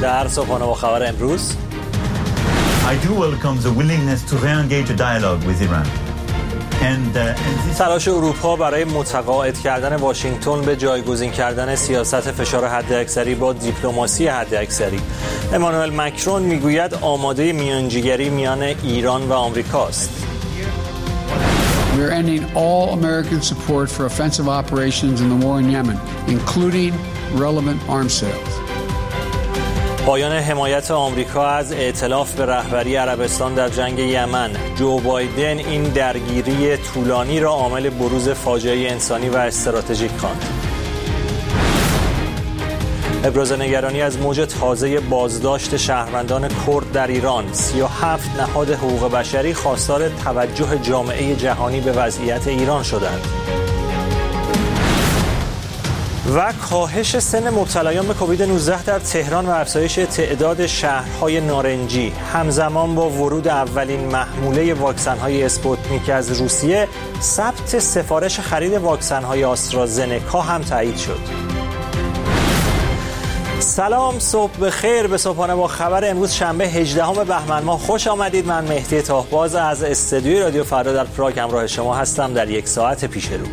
در صبحانه با خبر امروز I do welcome the willingness to re-engage a dialogue with Iran. تلاش اروپا برای متقاعد کردن واشنگتن به جایگزین کردن سیاست فشار حداکثری با دیپلماسی حداکثری. امانوئل مکرون میگوید آماده میانجیگری میان ایران و آمریکاست. We are ending all American support for offensive operations in the war in Yemen, including relevant arms sales. پایان حمایت آمریکا از ائتلاف به رهبری عربستان در جنگ یمن. جو بایدن این درگیری طولانی را عامل بروز فاجعه انسانی و استراتژیک خواند. ابراز نگرانی از موج تازه بازداشت شهروندان کرد در ایران. 37 نهاد حقوق بشری خواستار توجه جامعه جهانی به وضعیت ایران شدند. و کاهش سن مبتلایان به کووید 19 در تهران و افزایش تعداد شهرهای نارنجی همزمان با ورود اولین محموله واکسن‌های اسپوتنیک از روسیه، ثبت سفارش خرید واکسن‌های آسترازنکا هم تایید شد. سلام، صبح بخیر. به صبحانه با خبر امروز شنبه 18 بهمن ماه خوش آمدید. من مهدی طاهباز از استودیوی رادیو فردا در پراگ همراه شما هستم در یک ساعت پیش رو.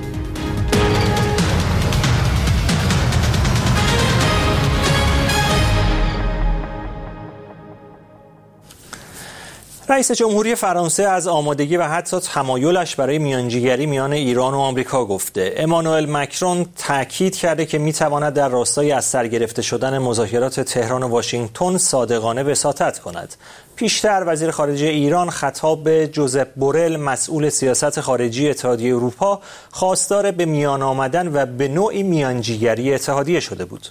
رئیس جمهوری فرانسه از آمادگی و حتی تمایلش برای میانجیگری میان ایران و آمریکا گفته. امانوئل مکرون تاکید کرده که میتواند در راستای از سر گرفته شدن مذاکرات تهران و واشنگتن صادقانه وساطت کند. پیشتر وزیر خارجه ایران خطاب به جوزپ بورل، مسئول سیاست خارجی اتحادیه اروپا، خواستار به میان آمدن و به نوعی میانجیگری اتحادیه شده بود.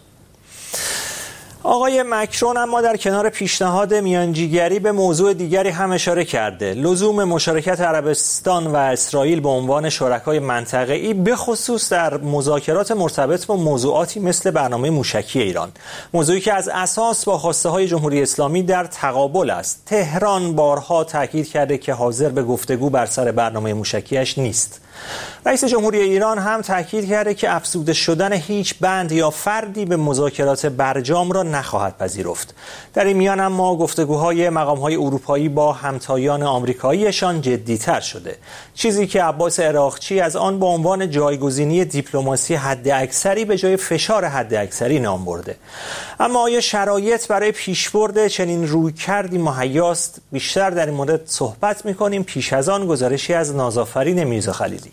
آقای مکرون اما در کنار پیشنهاد میانجیگری به موضوع دیگری هم اشاره کرده: لزوم مشارکت عربستان و اسرائیل به عنوان شرکای منطقه‌ای، به خصوص در مذاکرات مرتبط با موضوعاتی مثل برنامه موشکی ایران، موضوعی که از اساس با خواسته‌های جمهوری اسلامی در تقابل است. تهران بارها تاکید کرده که حاضر به گفتگو بر سر برنامه موشکیش نیست. رئیس جمهوری ایران هم تاکید کرده که افزوده شدن هیچ بند یا فردی به مذاکرات برجام را نخواهد پذیرفت. در این میان اما گفتگوهای مقام‌های اروپایی با همتایان آمریکاییشان جدی‌تر شده، چیزی که عباس عراقچی از آن به عنوان جایگزینی دیپلماسی حداکثری به جای فشار حداکثری نام برده. اما آیا شرایط برای پیشبرد چنین رویکردی مهیاست؟ بیشتر در این مورد صحبت می‌کنیم. پیش از آن گزارشی از نازآفرین میرزا خلیلی.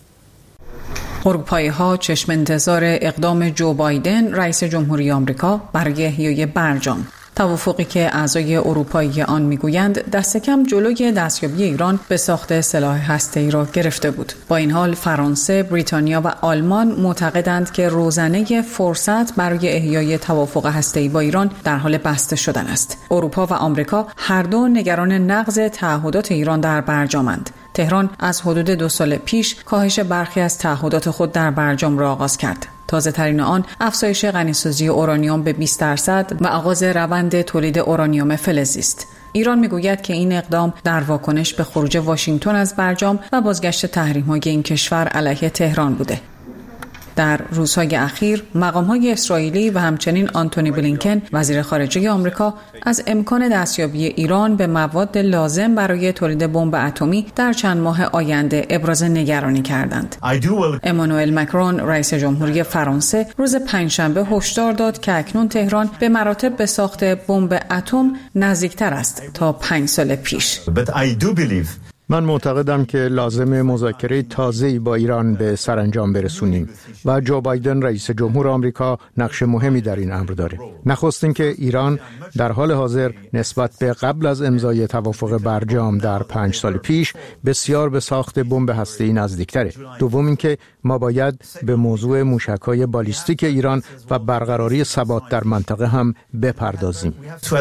اروپایی‌ها چشم انتظار اقدام جو بایدن رئیس جمهوری آمریکا برای احیای برجام، توافقی که اعضای اروپایی آن میگویند دست کم جلوی دستیابی ایران به ساخت سلاح هسته‌ای را گرفته بود. با این حال فرانسه، بریتانیا و آلمان معتقدند که روزنه فرصت برای احیای توافق هسته‌ای با ایران در حال بسته شدن است. اروپا و آمریکا هر دو نگران نقض تعهدات ایران در برجامند. تهران از حدود 2 سال پیش کاهش برخی از تعهدات خود در برجام را آغاز کرد. تازه ترین آن افزایش غنیسازی اورانیوم به 20% و آغاز روند تولید اورانیوم فلزی است. ایران میگوید که این اقدام در واکنش به خروج واشنگتن از برجام و بازگشت تحریم‌های این کشور علیه تهران بوده. در روزهای اخیر مقام‌های اسرائیلی و همچنین آنتونی بلینکن وزیر خارجه آمریکا از امکان دستیابی ایران به مواد لازم برای تولید بمب اتمی در چند ماه آینده ابراز نگرانی کردند. امانوئل مکرون رئیس جمهوری فرانسه روز پنجشنبه هشدار داد که اکنون تهران به مراتب به ساخت بمب اتم نزدیکتر است تا 5 سال پیش. من معتقدم که لازم مذاکره تازه‌ای با ایران به سرانجام برسونیم و جو بایدن رئیس جمهور آمریکا نقش مهمی در این امر داره. نخست اینکه ایران در حال حاضر نسبت به قبل از امضای توافق برجام در 5 سال پیش بسیار به ساخت بمب هسته‌ای نزدیک‌تره. دوم اینکه ما باید به موضوع موشک‌های بالیستیک ایران و برقراری ثبات در منطقه هم بپردازیم.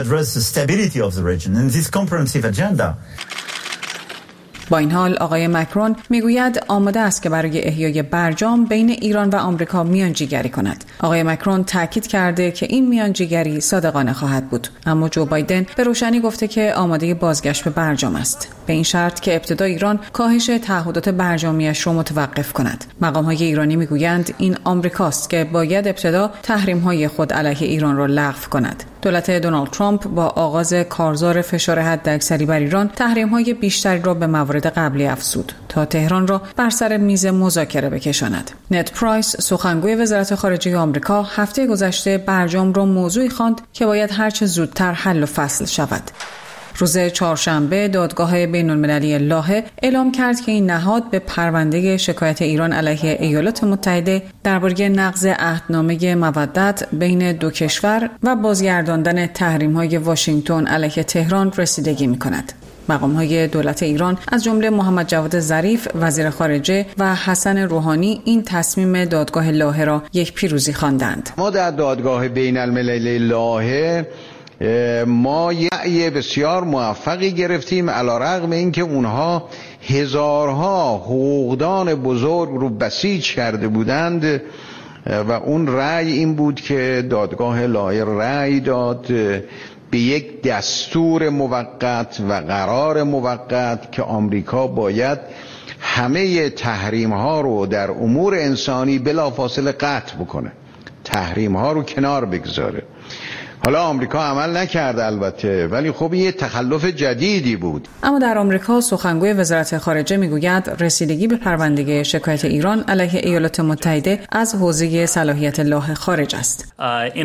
با این حال آقای مکرون میگوید آماده است که برای احیای برجام بین ایران و آمریکا میانجیگری کند. آقای مکرون تاکید کرده که این میانجیگری صادقانه خواهد بود، اما جو بایدن به روشنی گفته که آماده بازگشت به برجام است. به این شرط که ابتدا ایران کاهش تعهدات برجامیش رو متوقف کند. مقام‌های ایرانی میگویند این آمریکاست که باید ابتدا تحریم‌های خود علیه ایران را لغو کند. دولت دونالد ترامپ با آغاز کارزار فشار حداکثری بر ایران تحریم‌های بیشتری را به موارد قبلی افزود تا تهران را بر سر میز مذاکره بکشاند. نت پرایس سخنگوی وزارت خارجه آمریکا هفته گذشته برجام را موضوعی خواند که باید هرچه زودتر حل و فصل شود. روز چهارشنبه دادگاه بین‌المللی لاهه اعلام کرد که این نهاد به پرونده شکایت ایران علیه ایالات متحده درباره نقض عهدنامه مودت بین دو کشور و بازگرداندن تحریم‌های واشنگتن علیه تهران رسیدگی می‌کند. مقام‌های دولت ایران از جمله محمد جواد ظریف وزیر خارجه و حسن روحانی این تصمیم دادگاه لاهه را یک پیروزی خواندند. ما در دادگاه بین‌المللی لاهه ما رأی بسیار موفقی گرفتیم، علیرغم اینکه اونها هزارها حقوقدان بزرگ رو بسیج کرده بودند و اون رأی این بود که دادگاه لاهه رأی داد به یک دستور موقت و قرار موقت که آمریکا باید همه تحریم ها رو در امور انسانی بلافاصله قطع بکنه، تحریم ها رو کنار بگذاره. حالا آمریکا عمل نکرده البته، ولی خب یه تخلف جدیدی بود. اما در آمریکا سخنگوی وزارت خارجه میگوید رسیدگی به پرونده شکایت ایران علیه ایالات متحده از حوزه صلاحیت لاهه خارج است.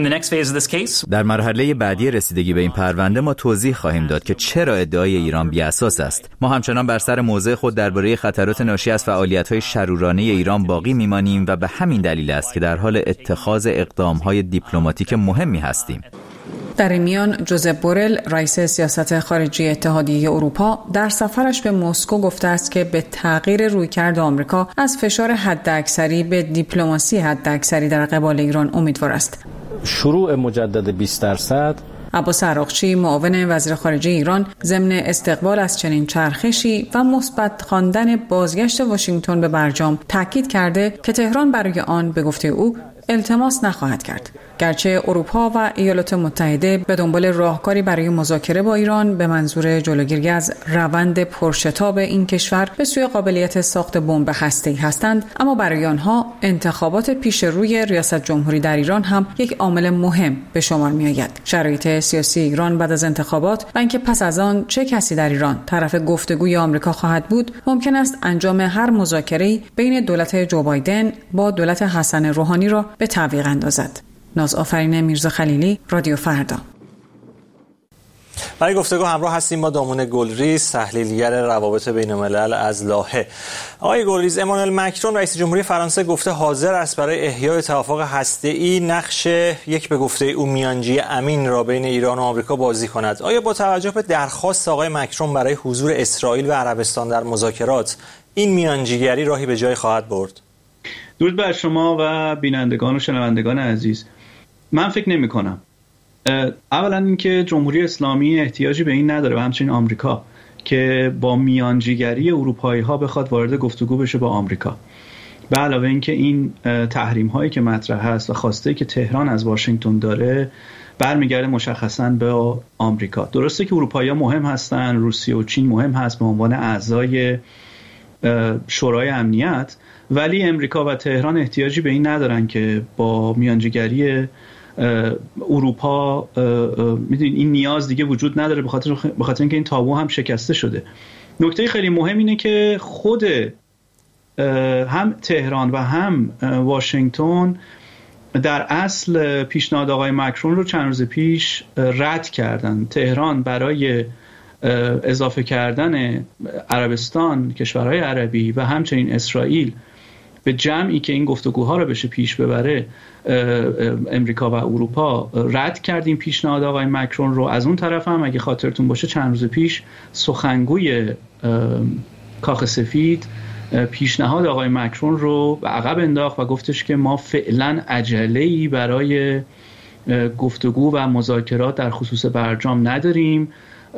در مرحله بعدی رسیدگی به این پرونده ما توضیح خواهیم داد که چرا ادعای ایران بی‌اساس است. ما همچنان بر سر موضع خود درباره خطرات ناشی از فعالیت‌های شرورانه ایران باقی میمانیم و به همین دلیل است که در حال اتخاذ اقدام‌های دیپلماتیک مهمی هستیم. در این میان جوزپ بورل رئیس سیاست خارجی اتحادیه اروپا در سفرش به مسکو گفته است که به تغییر رویکرد آمریکا از فشار حداکثری به دیپلماسی حداکثری در قبال ایران امیدوار است. شروع مجدد 20%. عباس عراقچی معاون وزیر خارجه ایران ضمن استقبال از چنین چرخشی و مثبت خواندن بازگشت واشنگتن به برجام تاکید کرده که تهران برای آن به گفته او التماس نخواهد کرد. گرچه اروپا و ایالات متحده به دنبال راهکاری برای مذاکره با ایران به منظور جلوگیری از روند پرشتاب این کشور به سوی قابلیت ساخت بمب هسته‌ای هستند، اما برای آنها انتخابات پیش روی ریاست جمهوری در ایران هم یک عامل مهم به شمار می‌آید. شرایط سیاسی ایران بعد از انتخابات و اینکه پس از آن چه کسی در ایران طرف گفتگوی آمریکا خواهد بود، ممکن است انجام هر مذاکره‌ای بین دولت جو بایدن با دولت حسن روحانی را به تعویق اندازد. نازآفرین میرزا خلیلی، رادیو فردا. برای گفتگو همراه هستیم با دامون گلریز، تحلیلگر روابط بین‌الملل از لاهه. آقای گلریز، امانوئل مکرون رئیس جمهوری فرانسه گفته حاضر است برای احیای توافق هسته‌ای نقش یک به گفته او میانجی امین را بین ایران و آمریکا بازی کند. آیا با توجه به درخواست آقای مکرون برای حضور اسرائیل و عربستان در مذاکرات این میانجیگری راهی به جای خواهد برد؟ درود بر شما و بینندگان و شنوندگان عزیز. من فکر نمی کنم. اولا اینکه جمهوری اسلامی احتیاجی به این نداره و همچنین آمریکا که با میانجیگری اروپایی ها بخواد وارد گفتگو بشه با آمریکا. به علاوه اینکه این تحریم هایی که مطرح هست و خواسته که تهران از واشنگتن داره برمیگرده مشخصاً به آمریکا. درسته که اروپایی ها مهم هستن، روسیه و چین مهم هست به عنوان اعضای شورای امنیت، ولی امریکا و تهران احتیاجی به این ندارن که با میانجیگری اروپا، میدونید این نیاز دیگه وجود نداره به خاطر اینکه این تابو هم شکسته شده. نکته خیلی مهم اینه که خود هم تهران و هم واشنگتن در اصل پیشنهاد آقای مکرون رو چند روز پیش رد کردن. تهران برای اضافه کردن عربستان، کشورهای عربی و همچنین اسرائیل به جمعی که این گفتگوها رو بشه پیش ببره، امریکا و اروپا رد کردیم پیشنهاد آقای مکرون رو. از اون طرف هم اگه خاطرتون باشه چند روز پیش سخنگوی کاخ سفید پیشنهاد آقای مکرون رو به عقب انداخت و گفتش که ما فعلا عجله‌ای برای گفتگو و مذاکرات در خصوص برجام نداریم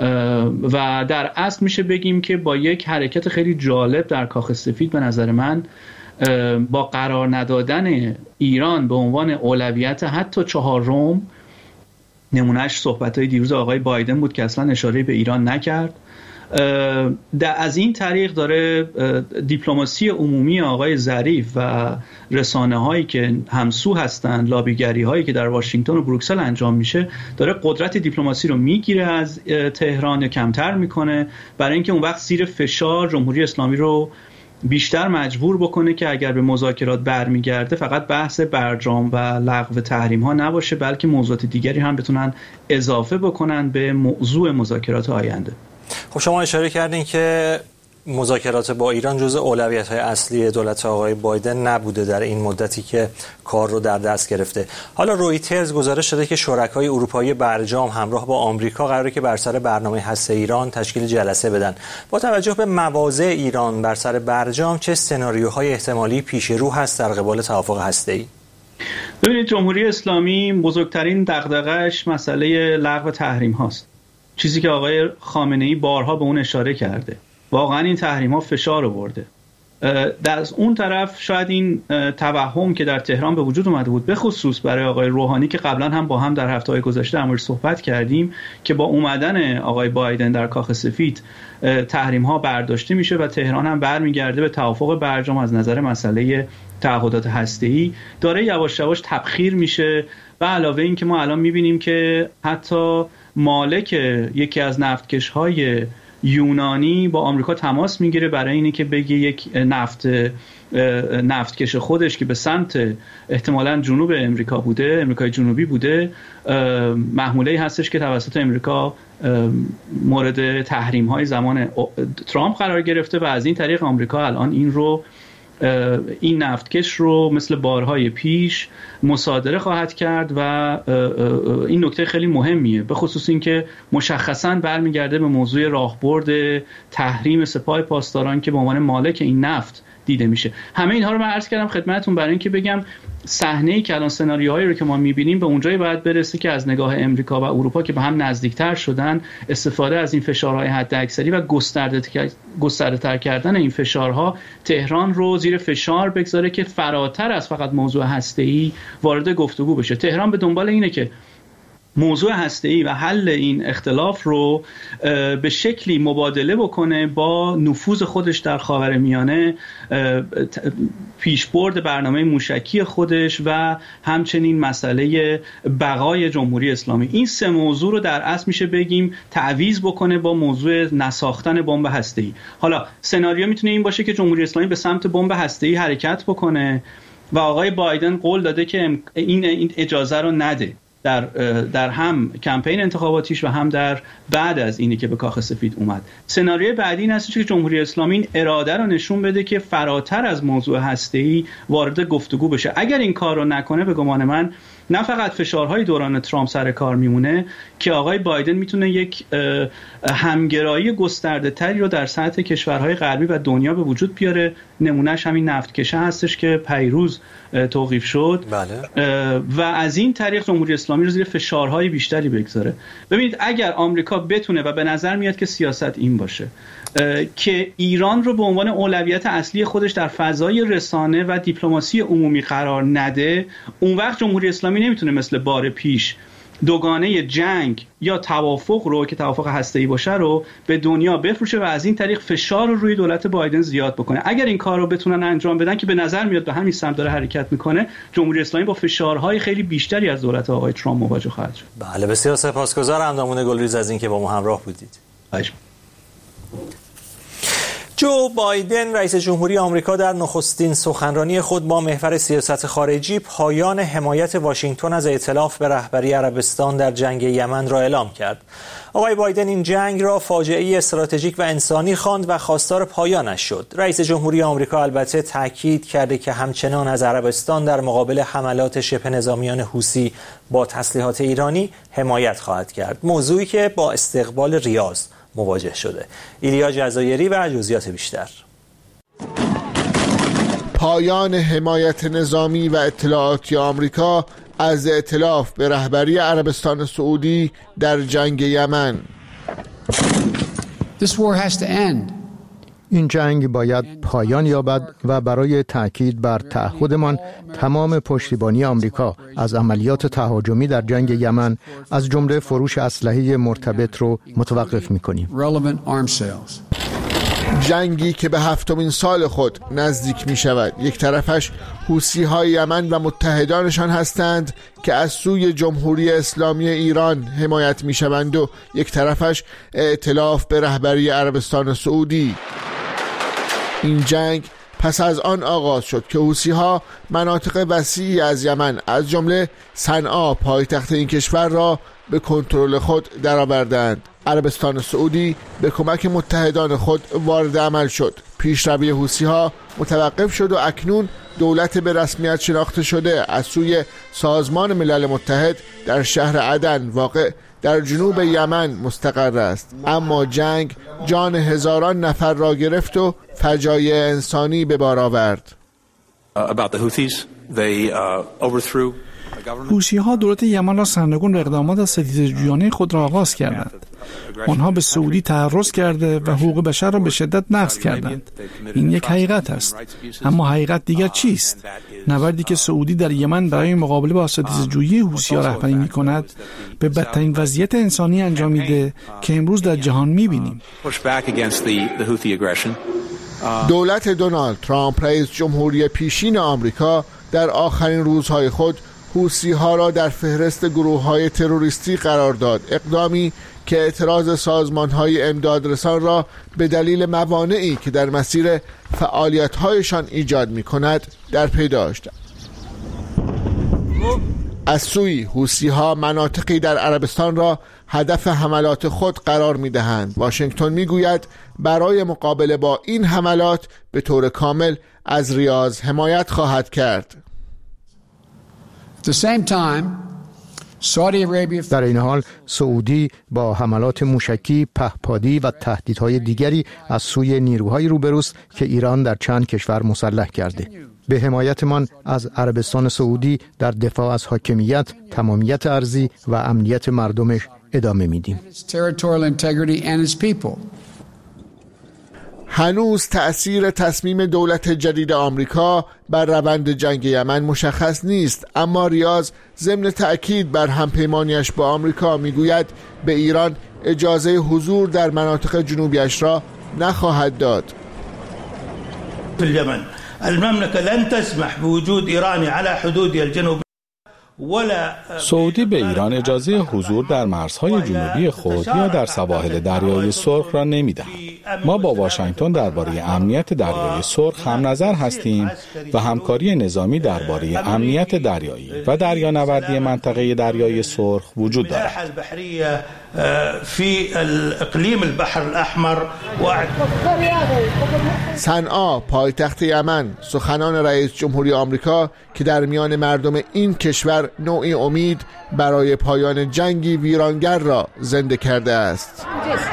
و در اصل میشه بگیم که با یک حرکت خیلی جالب در کاخ سفید به نظر من با قرار ندادن ایران به عنوان اولویت حتی چهارم، نمونهش صحبت‌های دیروز آقای بایدن بود که اصلا اشاره به ایران نکرد، از این طریق داره دیپلماسی عمومی آقای ظریف و رسانه هایی که همسو هستند، لابیگری هایی که در واشنگتن و بروکسل انجام میشه، داره قدرت دیپلماسی رو میگیره از تهران یا کمتر میکنه، برای اینکه اون وقت زیر فشار جمهوری اسلامی رو بیشتر مجبور بکنه که اگر به مذاکرات برمیگرده فقط بحث برجام و لغو تحریم ها نباشه، بلکه موضوعات دیگری هم بتونن اضافه بکنن به موضوع مذاکرات آینده. خب شما اشاره کردین که مذاکرات با ایران جزء اولویت‌های اصلی دولت آقای بایدن نبوده در این مدتی که کار رو در دست گرفته. حالا رویترز گزارش داده که شرکای اروپایی برجام همراه با آمریکا قراره که بر سر برنامه هسته ایران تشکیل جلسه بدن. با توجه به مواضع ایران بر سر برجام چه سناریوهای احتمالی پیش رو هست در قبال توافق هسته‌ای؟ ببینید، جمهوری اسلامی بزرگترین دغدغه‌اش مسئله لغو تحریم هاست. چیزی که آقای خامنه‌ای بارها به اون اشاره کرده. واقعا این تحریم ها فشار آورده. در اون طرف شاید این توهم که در تهران به وجود اومده بود، به خصوص برای آقای روحانی که قبلا هم با هم در هفته‌های گذشته در موردش صحبت کردیم، که با اومدن آقای بایدن در کاخ سفید تحریم ها برداشته میشه و تهران هم برمیگرده به توافق برجام از نظر مسئله تعهدات هسته‌ای، داره یواش یواش تبخیر میشه. و علاوه این که ما الان میبینیم که حتی مالک یکی از نفتکش‌های یونانی با آمریکا تماس میگیره برای اینی که بگه یک نفتکش خودش که به سمت احتمالاً جنوب امریکا بوده، امریکای جنوبی بوده، محموله‌ای هستش که توسط امریکا مورد تحریم‌های زمان ترامپ قرار گرفته و از این طریق آمریکا الان این نفتکش رو مثل بارهای پیش مصادره خواهد کرد و این نکته خیلی مهمیه، به خصوص این که مشخصاً برمیگرده به موضوع راهبرد تحریم سپاه پاسداران که به عنوان مالک این نفت دیده میشه. همه اینها رو من عرض کردم خدمتتون برای اینکه بگم صحنه‌ای که الان سناریوهایی رو که ما می‌بینیم به اونجایی باید برسه که از نگاه امریکا و اروپا که به هم نزدیکتر شدن، استفاده از این فشارهای حداکثری و گسترده‌تر کردن این فشارها تهران رو زیر فشار بگذاره که فراتر از فقط موضوع هسته‌ای وارد گفتگو بشه. تهران به دنبال اینه که موضوع هسته‌ای و حل این اختلاف رو به شکلی مبادله بکنه با نفوذ خودش در خاورمیانه، پیشبرد برنامه موشکی خودش و همچنین مسئله بقای جمهوری اسلامی. این سه موضوع رو در اصل میشه بگیم تعویض بکنه با موضوع نساختن بمب هسته‌ای. حالا سناریو میتونه این باشه که جمهوری اسلامی به سمت بمب هسته‌ای حرکت بکنه و آقای بایدن قول داده که این اجازه رو نده در هم کمپین انتخاباتیش و هم در بعد از اینی که به کاخ سفید اومد. سناریوی بعدی این است که جمهوری اسلامی این اراده رو نشون بده که فراتر از موضوع هسته‌ای وارد گفتگو بشه. اگر این کار رو نکنه به گمان من نه فقط فشارهای دوران ترامپ سر کار میمونه که آقای بایدن میتونه یک همگرایی گسترده تری رو در سطح کشورهای غربی و دنیا به وجود بیاره. نمونهش همین نفتکشه هستش که پیروز توقیف شد. بله. و از این طریق جمهوری اسلامی رو زیر فشارهای بیشتری بگذاره. ببینید اگر آمریکا بتونه و به نظر میاد که سیاست این باشه که ایران رو به عنوان اولویت اصلی خودش در فضای رسانه و دیپلماسی عمومی قرار نده، اون وقت جمهوری اسلامی نمیتونه مثل بار پیش دوگانه جنگ یا توافق رو که توافق هسته‌ای باشه رو به دنیا بفروشه و از این طریق فشار رو روی دولت بایدن زیاد بکنه. اگر این کار رو بتونن انجام بدن که به نظر میاد به همین سمت داره حرکت میکنه، جمهوری اسلامی با فشارهای خیلی بیشتری از دولت آقای ترامپ مواجه خواهد شد. بله، بسیار سپاسگزارم دامون گلریز از اینکه با ما همراه بودید. جو بایدن رئیس جمهوری آمریکا در نخستین سخنرانی خود با محور سیاست خارجی پایان حمایت واشنگتن از ائتلاف به رهبری عربستان در جنگ یمن را اعلام کرد. آقای بایدن این جنگ را فاجعه‌ای استراتژیک و انسانی خواند و خواستار پایانش شد. رئیس جمهوری آمریکا البته تاکید کرده که همچنان از عربستان در مقابل حملات شبه نظامیان حوثی با تسلیحات ایرانی حمایت خواهد کرد، موضوعی که با استقبال ریاض مواجه شده. ایلیا جزایری و جزئیات بیشتر. پایان حمایت نظامی و اطلاعاتی آمریکا از ائتلاف به رهبری عربستان سعودی در جنگ یمن. This war has to end. این جنگ باید پایان یابد و برای تأکید بر تعهدمان تمام پشتیبانی آمریکا از عملیات تهاجمی در جنگ یمن از جمله فروش اسلحه مرتبط رو متوقف می‌کنیم. جنگی که به 7مین سال خود نزدیک می شود. یک طرفش حوثی‌های یمن و متحدانشان هستند که از سوی جمهوری اسلامی ایران حمایت می شوند و یک طرفش ائتلاف به رهبری عربستان سعودی. این جنگ پس از آن آغاز شد که حوثی‌ها مناطق وسیعی از یمن از جمله صنعا پایتخت این کشور را به کنترل خود درآوردند. عربستان سعودی به کمک متحدان خود وارد عمل شد. پیشروی حوثی‌ها متوقف شد و اکنون دولت به رسمیت شناخته شده از سوی سازمان ملل متحد در شهر عدن واقع در جنوب یمن مستقر است. اما جنگ جان هزاران نفر را گرفت و فجایع انسانی به بار آورد. حوثی‌ها دولت یمن را سرنگون به اقدامات ستیزجویانه خود را آغاز کردند. آنها به سعودی تعرض کرده و حقوق بشر را به شدت نقض کردند. این یک حقیقت است. اما حقیقت دیگر چیست؟ نبردی که سعودی در یمن برای مقابله با ستیزجویی حوثی‌ها رهبری می‌کند به بدترین وضعیت انسانی انجامیده که امروز در جهان می‌بینیم. دولت دونالد ترامپ رئیس جمهوری پیشین آمریکا در آخرین روزهای خود حوثی‌ها را در فهرست گروه‌های تروریستی قرار داد، اقدامی که اعتراض سازمان‌های امدادرسان را به دلیل موانعی که در مسیر فعالیت‌هایشان ایجاد می‌کند در پی داشت. از سوی حوثی‌ها مناطقی در عربستان را هدف حملات خود قرار می‌دهند. واشنگتن می‌گوید برای مقابله با این حملات به طور کامل از ریاض حمایت خواهد کرد. در این حال سعودی با حملات موشکی، پهپادی و تهدیدهای دیگری از سوی نیروهای روبروست که ایران در چند کشور مسلح کرده. به حمایتمان از عربستان سعودی در دفاع از حاکمیت، تمامیت ارضی و امنیت مردمش ادامه میدیم. هنوز تأثیر تصمیم دولت جدید آمریکا بر روند جنگ یمن مشخص نیست، اما ریاض ضمن تأکید بر همپیمانیش با آمریکا میگوید به ایران اجازه حضور در مناطق جنوبیش را نخواهد داد. المملكة لن تسمح بوجود إيراني على حدود الجنوب. سعودی به ایران اجازه حضور در مرزهای جنوبی خود یا در سواحل دریای سرخ را نمی‌دهد. ما با واشنگتن درباره امنیت دریای سرخ هم نظر هستیم و همکاری نظامی درباره امنیت دریایی و دریانوردی منطقه دریای سرخ وجود دارد. في الاقليم البحر الاحمر. صنعا پایتخت یمن سخنان رئیس جمهوری آمریکا که در میان مردم این کشور نوعی امید برای پایان جنگی ویرانگر را زنده کرده است.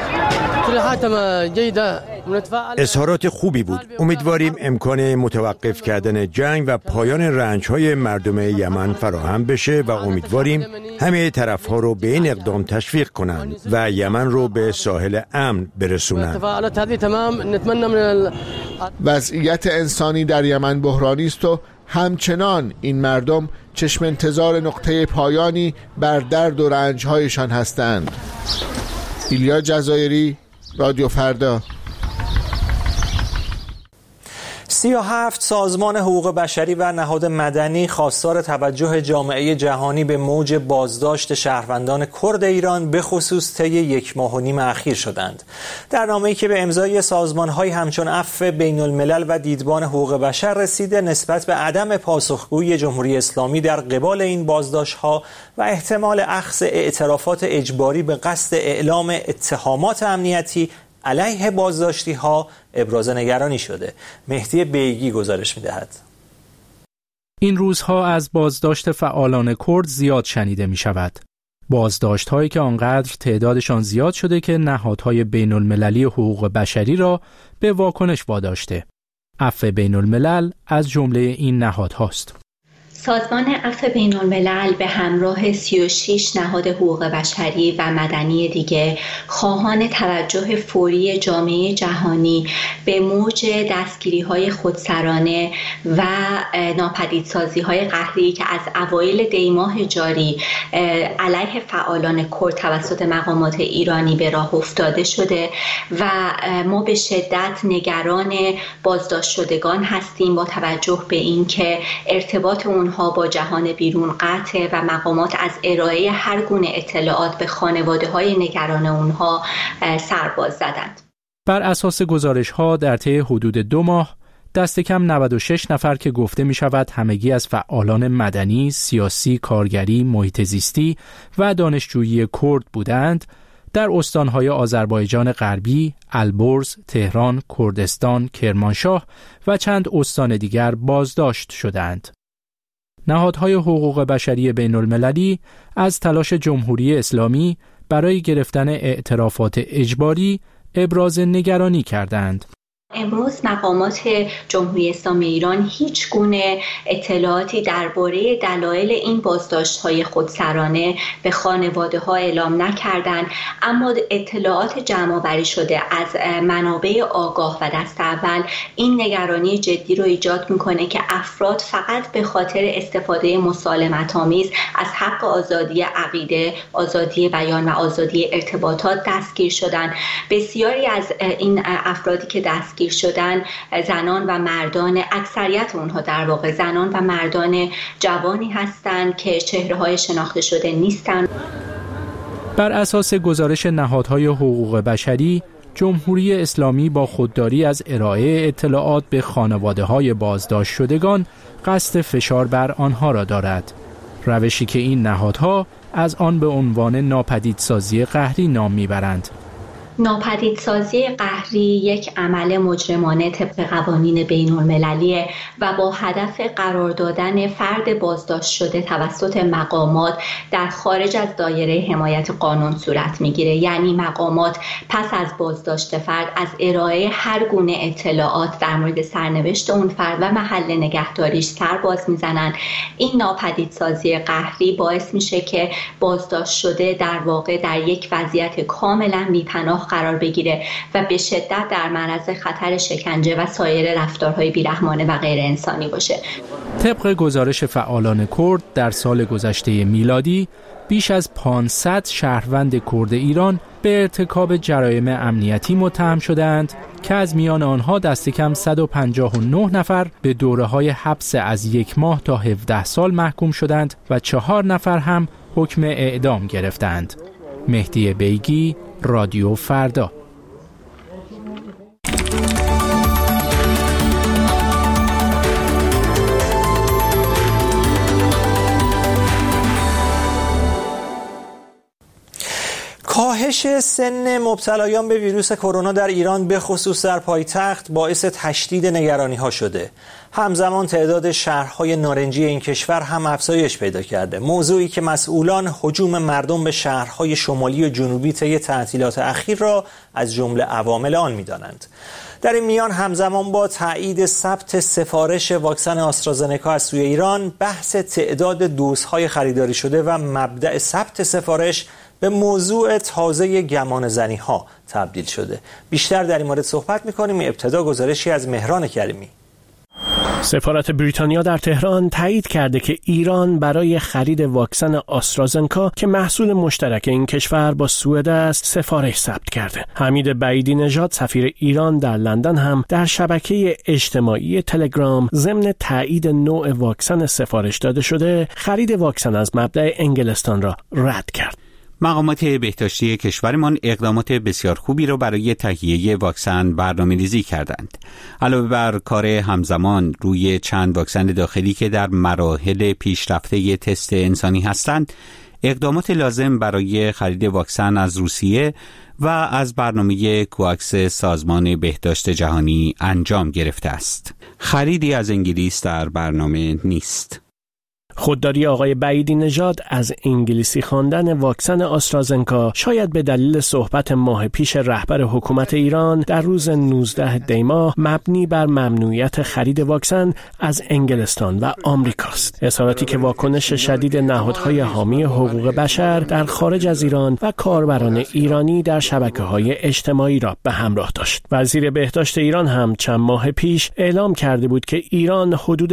اظهارات خوبی بود. امیدواریم امکان متوقف کردن جنگ و پایان رنج‌های مردم یمن فراهم بشه و امیدواریم همه طرف‌ها رو به این اقدام تشویق کنند و یمن رو به ساحل امن برسونند. وضعیت انسانی در یمن بحرانی است و همچنان این مردم چشم انتظار نقطه پایانی بر درد و رنج‌هایشان هستند. ایلیا جزایری، رادیو فردا. 37 سازمان حقوق بشری و نهاد مدنی خواستار توجه جامعه جهانی به موج بازداشت شهروندان کرد ایران به خصوص طی 1.5 ماه اخیر شدند. در نامه‌ای که به امضای سازمان‌های همچون عفو بین‌الملل و دیدبان حقوق بشر رسیده نسبت به عدم پاسخگویی جمهوری اسلامی در قبال این بازداشت‌ها و احتمال اخذ اعترافات اجباری به قصد اعلام اتهامات امنیتی علیه بازداشتی ها ابراز نگرانی شده. مهدی بیگی گزارش می‌دهد. این روزها از بازداشت فعالان کرد زیاد شنیده می‌شود. بازداشت هایی که آنقدر تعدادشان زیاد شده که نهادهای بین المللی حقوق بشری را به واکنش واداشته. عفو بین الملل از جمله این نهادهاست. سازمان عفو بین‌الملل به همراه 36 نهاد حقوق بشری و مدنی دیگه خواهان توجه فوری جامعه جهانی به موج دستگیری‌های خودسرانه و ناپدیدسازی‌های قهری که از اوایل دی ماه جاری علیه فعالان کرد توسط مقامات ایرانی به راه افتاده شده و ما به شدت نگران بازداشت شدگان هستیم با توجه به اینکه ارتباط اونها با جهان بیرون قطع و مقامات از ارائه هر گونه اطلاعات به خانواده‌های نگران اونها سرباز زدند. بر اساس گزارش‌ها در طی حدود 2 ماه دست کم 96 نفر که گفته می شود همگی از فعالان مدنی، سیاسی، کارگری، محیط زیستی و دانشجویی کرد بودند، در استانهای آذربایجان غربی، البرز، تهران، کردستان، کرمانشاه و چند استان دیگر بازداشت شدند. نهادهای حقوق بشری بین المللی از تلاش جمهوری اسلامی برای گرفتن اعترافات اجباری ابراز نگرانی کردند. امروز مقامات جمهوری اسلامی ایران هیچ گونه اطلاعاتی درباره دلایل این بازداشت‌های خودسرانه به خانواده‌ها اعلام نکردند، اما اطلاعات جمع‌آوری شده از منابع آگاه و دست اول این نگرانی جدی رو ایجاد می‌کنه که افراد فقط به خاطر استفاده مسالمت‌آمیز از حق آزادی عقیده، آزادی بیان و آزادی ارتباطات دستگیر شدن. بسیاری از این افرادی که دستگیر شدن زنان و مردان، اکثریت اونها در واقع زنان و مردان جوانی هستند که چهره‌های شناخته شده نیستند. بر اساس گزارش نهادهای حقوق بشری، جمهوری اسلامی با خودداری از ارائه اطلاعات به خانواده‌های بازداشت شدگان قصد فشار بر آنها را دارد. روشی که این نهادها از آن به عنوان ناپدیدسازی قهری نام میبرند. ناپدیدسازی قهری یک عمل مجرمانه طبق قوانین بین‌المللی و با هدف قرار دادن فرد بازداشت شده توسط مقامات در خارج از دایره حمایت قانون صورت میگیره. یعنی مقامات پس از بازداشت فرد از ارائه هر گونه اطلاعات در مورد سرنوشت اون فرد و محل نگهداریش سر باز میزنن. این ناپدیدسازی قهری باعث میشه که بازداشت شده در واقع در یک وضعیت کاملا بی‌پناه قرار بگیره و به شدت در معرض خطر شکنجه و سایر رفتارهای بیرحمانه و غیر انسانی باشه. طبق گزارش فعالان کرد در سال گذشته میلادی بیش از 500 شهروند کرد ایران به ارتکاب جرایم امنیتی متهم شدند که از میان آنها دست کم 159 نفر به دوره‌های حبس از 1 ماه تا 17 سال محکوم شدند و 4 نفر هم حکم اعدام گرفتند. مهدی بیگی، رادیو فردا. کاهش سن مبتلایان به ویروس کرونا در ایران به خصوص در پایتخت باعث تشدید نگرانی‌ها شده. همزمان تعداد شهرهای نارنجی این کشور هم افزایش پیدا کرده. موضوعی که مسئولان هجوم مردم به شهرهای شمالی و جنوبی طی تعطیلات اخیر را از جمله عوامل آن می‌دانند. در این میان همزمان با تایید ثبت سفارش واکسن آسترازنکا از سوی ایران، بحث تعداد دوزهای خریداری شده و مبدأ ثبت سفارش به موضوع تازه گمانه‌زنی ها تبدیل شده. بیشتر در این مورد صحبت می‌کنیم. ابتدا گزارشی از مهران کریمی. سفارت بریتانیا در تهران تایید کرده که ایران برای خرید واکسن آسترازنکا که محصول مشترک این کشور با سوئد است سفارش ثبت کرده. حمید بعیدی نژاد سفیر ایران در لندن هم در شبکه اجتماعی تلگرام ضمن تایید نوع واکسن سفارش داده شده خرید واکسن از مبدأ انگلستان را رد کرد. مقامات بهداشتی کشورمان اقدامات بسیار خوبی را برای تهیه واکسن برنامه‌ریزی کردند. علاوه بر کار همزمان روی چند واکسن داخلی که در مراحل پیشرفته تست انسانی هستند، اقدامات لازم برای خرید واکسن از روسیه و از برنامه کوواکس سازمان بهداشت جهانی انجام گرفته است. خریدی از انگلیس در برنامه نیست. خودداری آقای بعیدی نژاد از انگلیسی خواندن واکسن آسترازنکا شاید به دلیل صحبت ماه پیش رهبر حکومت ایران در روز 19 دی ماه مبنی بر ممنوعیت خرید واکسن از انگلستان و آمریکاست. اظهاراتی که واکنش شدید نهادهای حامی حقوق بشر در خارج از ایران و کاربران ایرانی در شبکه‌های اجتماعی را به همراه داشت. وزیر بهداشت ایران هم چند ماه پیش اعلام کرده بود که ایران حدود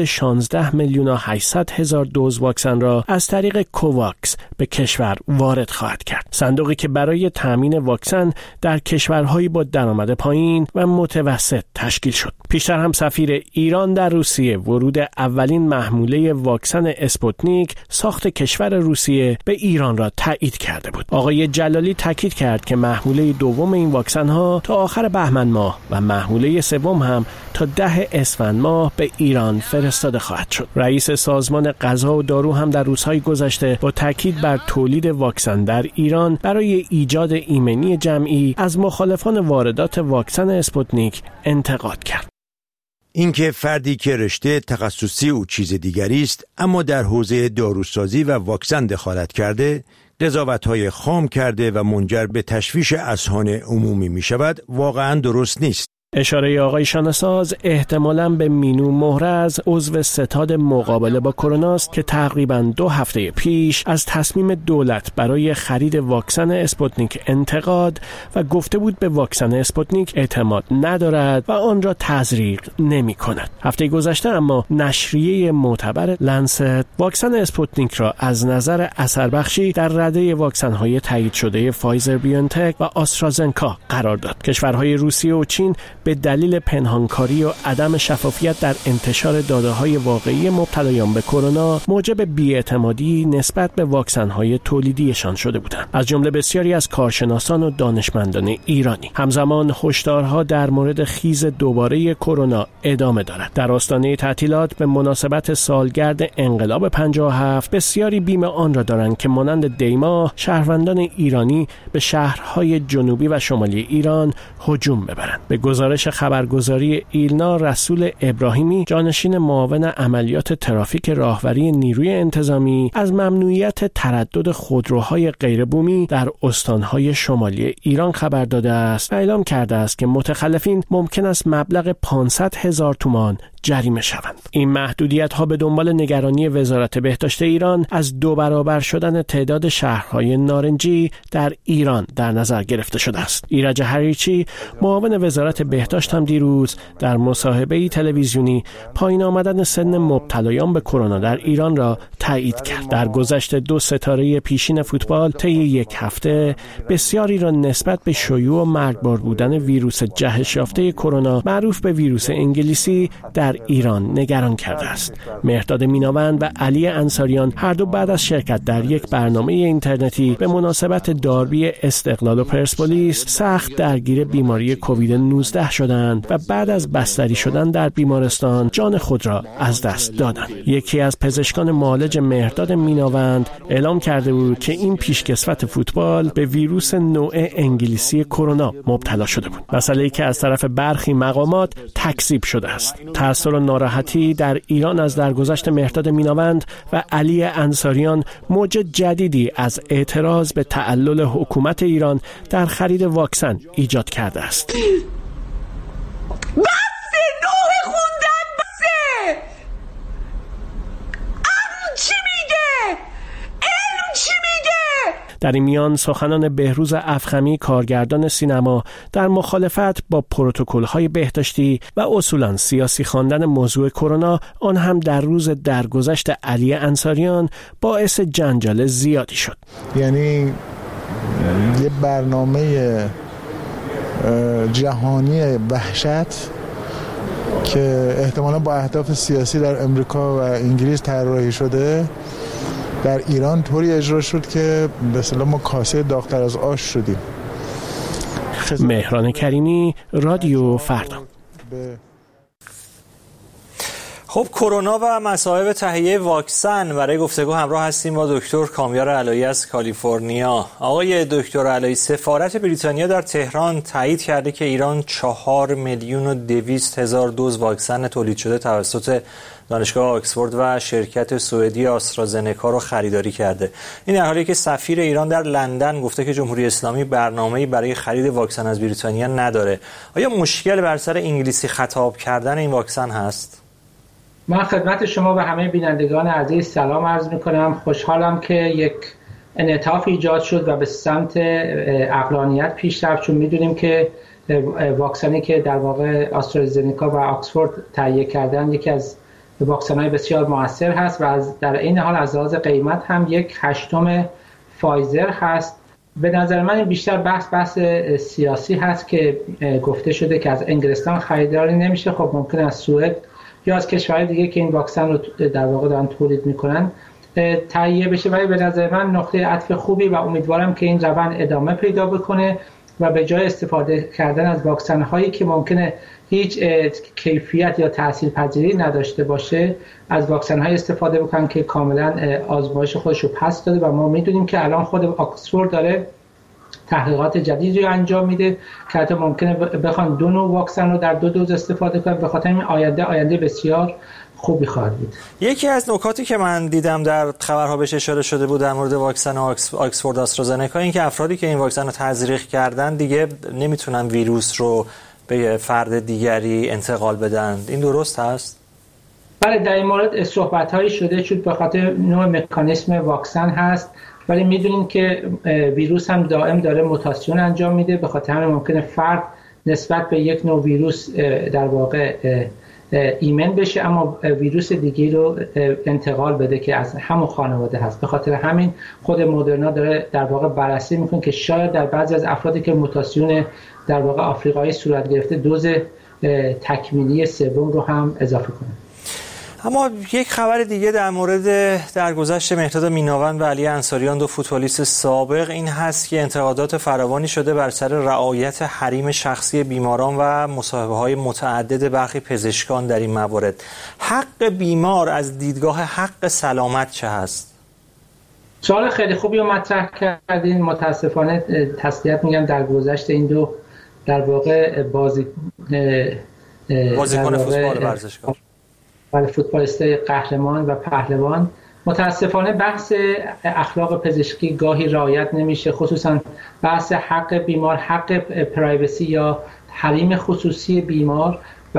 16,800,000 دوز واکسن را از طریق کوواکس به کشور وارد خواهد کرد. صندوقی که برای تامین واکسن در کشورهایی با درآمد پایین و متوسط تشکیل شد. پیشتر هم سفیر ایران در روسیه ورود اولین محموله واکسن اسپوتنیک ساخت کشور روسیه به ایران را تایید کرده بود. آقای جلالی تاکید کرد که محموله دوم این واکسن ها تا آخر بهمن ماه و محموله سوم هم تا 10 اسفند ماه به ایران فرستاده خواهد شد. رئیس سازمان غذا و دارو هم در روزهای گذشته با تاکید بر تولید واکسن در ایران برای ایجاد ایمنی جمعی از مخالفان واردات واکسن اسپوتنیک انتقاد کرد. اینکه فردی که رشته تخصصی او چیز دیگری است اما در حوزه داروسازی و واکسن دخالت کرده، قضاوت‌های خام کرده و منجر به تشویش اذهان عمومی می شود، واقعاً درست نیست. اشاره آقای شانه‌ساز احتمالاً به مینو مهرز عضو ستاد مقابله با کرونا است که تقریباً 2 هفته پیش از تصمیم دولت برای خرید واکسن اسپوتنیک انتقاد و گفته بود به واکسن اسپوتنیک اعتماد ندارد و آن را تزریق نمی‌کند. هفته گذشته اما نشریه معتبر لنست واکسن اسپوتنیک را از نظر اثربخشی در رده واکسن‌های تایید شده فایزر بیونتک و آسترازنکا قرار داد. کشورهای روسیه و چین به دلیل پنهانکاری و عدم شفافیت در انتشار داده‌های واقعی مبتلایان به کرونا موجب بی‌اعتمادی نسبت به واکسن‌های تولیدیشان شده بودند، از جمله بسیاری از کارشناسان و دانشمندان ایرانی. همزمان هشدارها در مورد خیز دوباره کرونا ادامه دارد. در آستانه تعطیلات به مناسبت سالگرد انقلاب 57 بسیاری بیم آن را دارند که مانند دیما شهروندان ایرانی به شهرهای جنوبی و شمالی ایران هجوم ببرند. به گزارش خبرگزاری ایلنا، رسول ابراهیمی، جانشین معاون عملیات ترافیک راهوری نیروی انتظامی، از ممنوعیت تردد خودروهای غیربومی در استانهای شمالی ایران خبر داده است و اعلام کرده است که متخلفین ممکن است مبلغ 500,000 تومان جریمه شوند. این محدودیت ها به دنبال نگرانی وزارت بهداشت ایران از 2 برابر شدن تعداد شهرهای نارنجی در ایران در نظر گرفته شده است. ایرج حریچی، معاون وزارت بهداشت، هم دیروز در مصاحبه‌ای تلویزیونی پایین آمدن سن مبتلایان به کرونا در ایران را تایید کرد. در گذشت 2 ستاره پیشین فوتبال طی 1 هفته بسیاری را نسبت به شیوع و مرگبار بودن ویروس جهش یافته کرونا معروف به ویروس انگلیسی در ایران نگران کرده است. مهرداد میناوند و علی انصاریان هر دو بعد از شرکت در یک برنامه اینترنتی به مناسبت داربی استقلال و پرسپولیس سخت درگیر بیماری کووید 19 شدند و بعد از بستری شدن در بیمارستان جان خود را از دست دادند. یکی از پزشکان معالج مهرداد میناوند اعلام کرده بود که این پیشکسوت فوتبال به ویروس نوع انگلیسی کرونا مبتلا شده بود، مسئله‌ای که از طرف برخی مقامات تکذیب شده است. تأثیر و ناراحتی در ایران از درگذشت مهرداد میناوند و علی انصاریان موج جدیدی از اعتراض به تعلل حکومت ایران در خرید واکسن ایجاد کرده است. بسه نوح خوندن، بسه. عقل چی میگه؟ علم چی میگه؟ در این میان سخنان بهروز افخمی، کارگردان سینما، در مخالفت با پروتکل‌های بهداشتی و اصولاً سیاسی خواندن موضوع کرونا، آن هم در روز درگذشت علی انصاریان، باعث جنجال زیادی شد. یعنی یه برنامه جهانی وحشت که احتمالاً با اهداف سیاسی در امریکا و انگلیس طراحی شده در ایران طوری اجرا شد که به اصطلاح ما کاسه داغ‌تر از آش شدیم. مهران کریمی، رادیو فردا. خب کرونا و مصائب تهیه واکسن، برای گفتگو همراه هستیم با دکتر کامیار علایی از کالیفرنیا. آقای دکتر علایی، سفارت بریتانیا در تهران تایید کرده که ایران 4,200,000 دوز واکسن تولید شده توسط دانشگاه آکسفورد و شرکت سوئدی آسترازنکا رو خریداری کرده. این در حالی که سفیر ایران در لندن گفته که جمهوری اسلامی برنامه‌ای برای خرید واکسن از بریتانیا نداره. آیا مشکل بر سر انگلیسی خطاب کردن این واکسن هست؟ من خدمت شما و همه بینندگان عزیز سلام عرض می‌کنم. خوشحالم که یک انعطاف ایجاد شد و به سمت عقلانیت پیش رفت، چون می‌دونیم که واکسنی که در واقع آسترازنکا و آکسفورد تهیه کردن یکی از واکسن‌های بسیار مؤثر هست و در این حال از لحاظ قیمت هم 1/8 فایزر هست. به نظر من بیشتر بحث سیاسی هست که گفته شده که از انگلستان خریداری نمیشه. خب ممکن است سوئد یا از کشورهای دیگه که این واکسن رو در واقع دارن تولید میکنن تهیه بشه، ولی به نظر من نقطه عطف خوبی و امیدوارم که این روند ادامه پیدا بکنه و به جای استفاده کردن از واکسن هایی که ممکنه هیچ کیفیت یا تاثیرپذیری نداشته باشه، از واکسن های استفاده بکنن که کاملا آزمایش خودش رو پس داده و ما میدونیم که الان خود آکسفورد داره تحقیقات جدیدی رو انجام میده که حتی ممکنه بخوان 2 نوع واکسن رو در 2 دوز استفاده کنن. به خاطر این آینده بسیار خوبی خواهد بود. یکی از نکاتی که من دیدم در خبرها بهش اشاره شده بود در مورد واکسن آکسفورد آسترازنکا این که افرادی که این واکسن رو تزریق کردن دیگه نمیتونن ویروس رو به فرد دیگری انتقال بدن. این درست هست؟ بله، در این مورد صحبت‌هایی شده چون به خاطر نوع مکانیسم واکسن هست، ولی میدونیم که ویروس هم دائم داره موتاسیون انجام میده، به خاطر همین ممکنه فرد نسبت به یک نوع ویروس در واقع ایمن بشه اما ویروس دیگه رو انتقال بده که از همون خانواده هست. به خاطر همین خود مدرنا داره در واقع بررسی میکنه که شاید در بعضی از افرادی که موتاسیون در واقع آفریقایی صورت گرفته دوز تکمیلی سوم رو هم اضافه کنه. اما یک خبر دیگه در مورد درگذشت مهرداد میناوند و علی انصاریان، 2 فوتبالیست سابق، این هست که انتقادات فراوانی شده بر سر رعایت حریم شخصی بیماران و مصاحبه‌های متعدد برخی پزشکان در این موارد. حق بیمار از دیدگاه حق سلامت چه هست؟ سوال خیلی خوبی رو مطرح کردین. متاسفانه تسلیت میگم در گذشت این 2 در واقع بازیکن فوتبال ورزشکار، ولی فوتبالیست قهرمان و پهلوان، متاسفانه بحث اخلاق پزشکی گاهی رعایت نمیشه، خصوصا بحث حق بیمار، حق پرایوسی یا حریم خصوصی بیمار و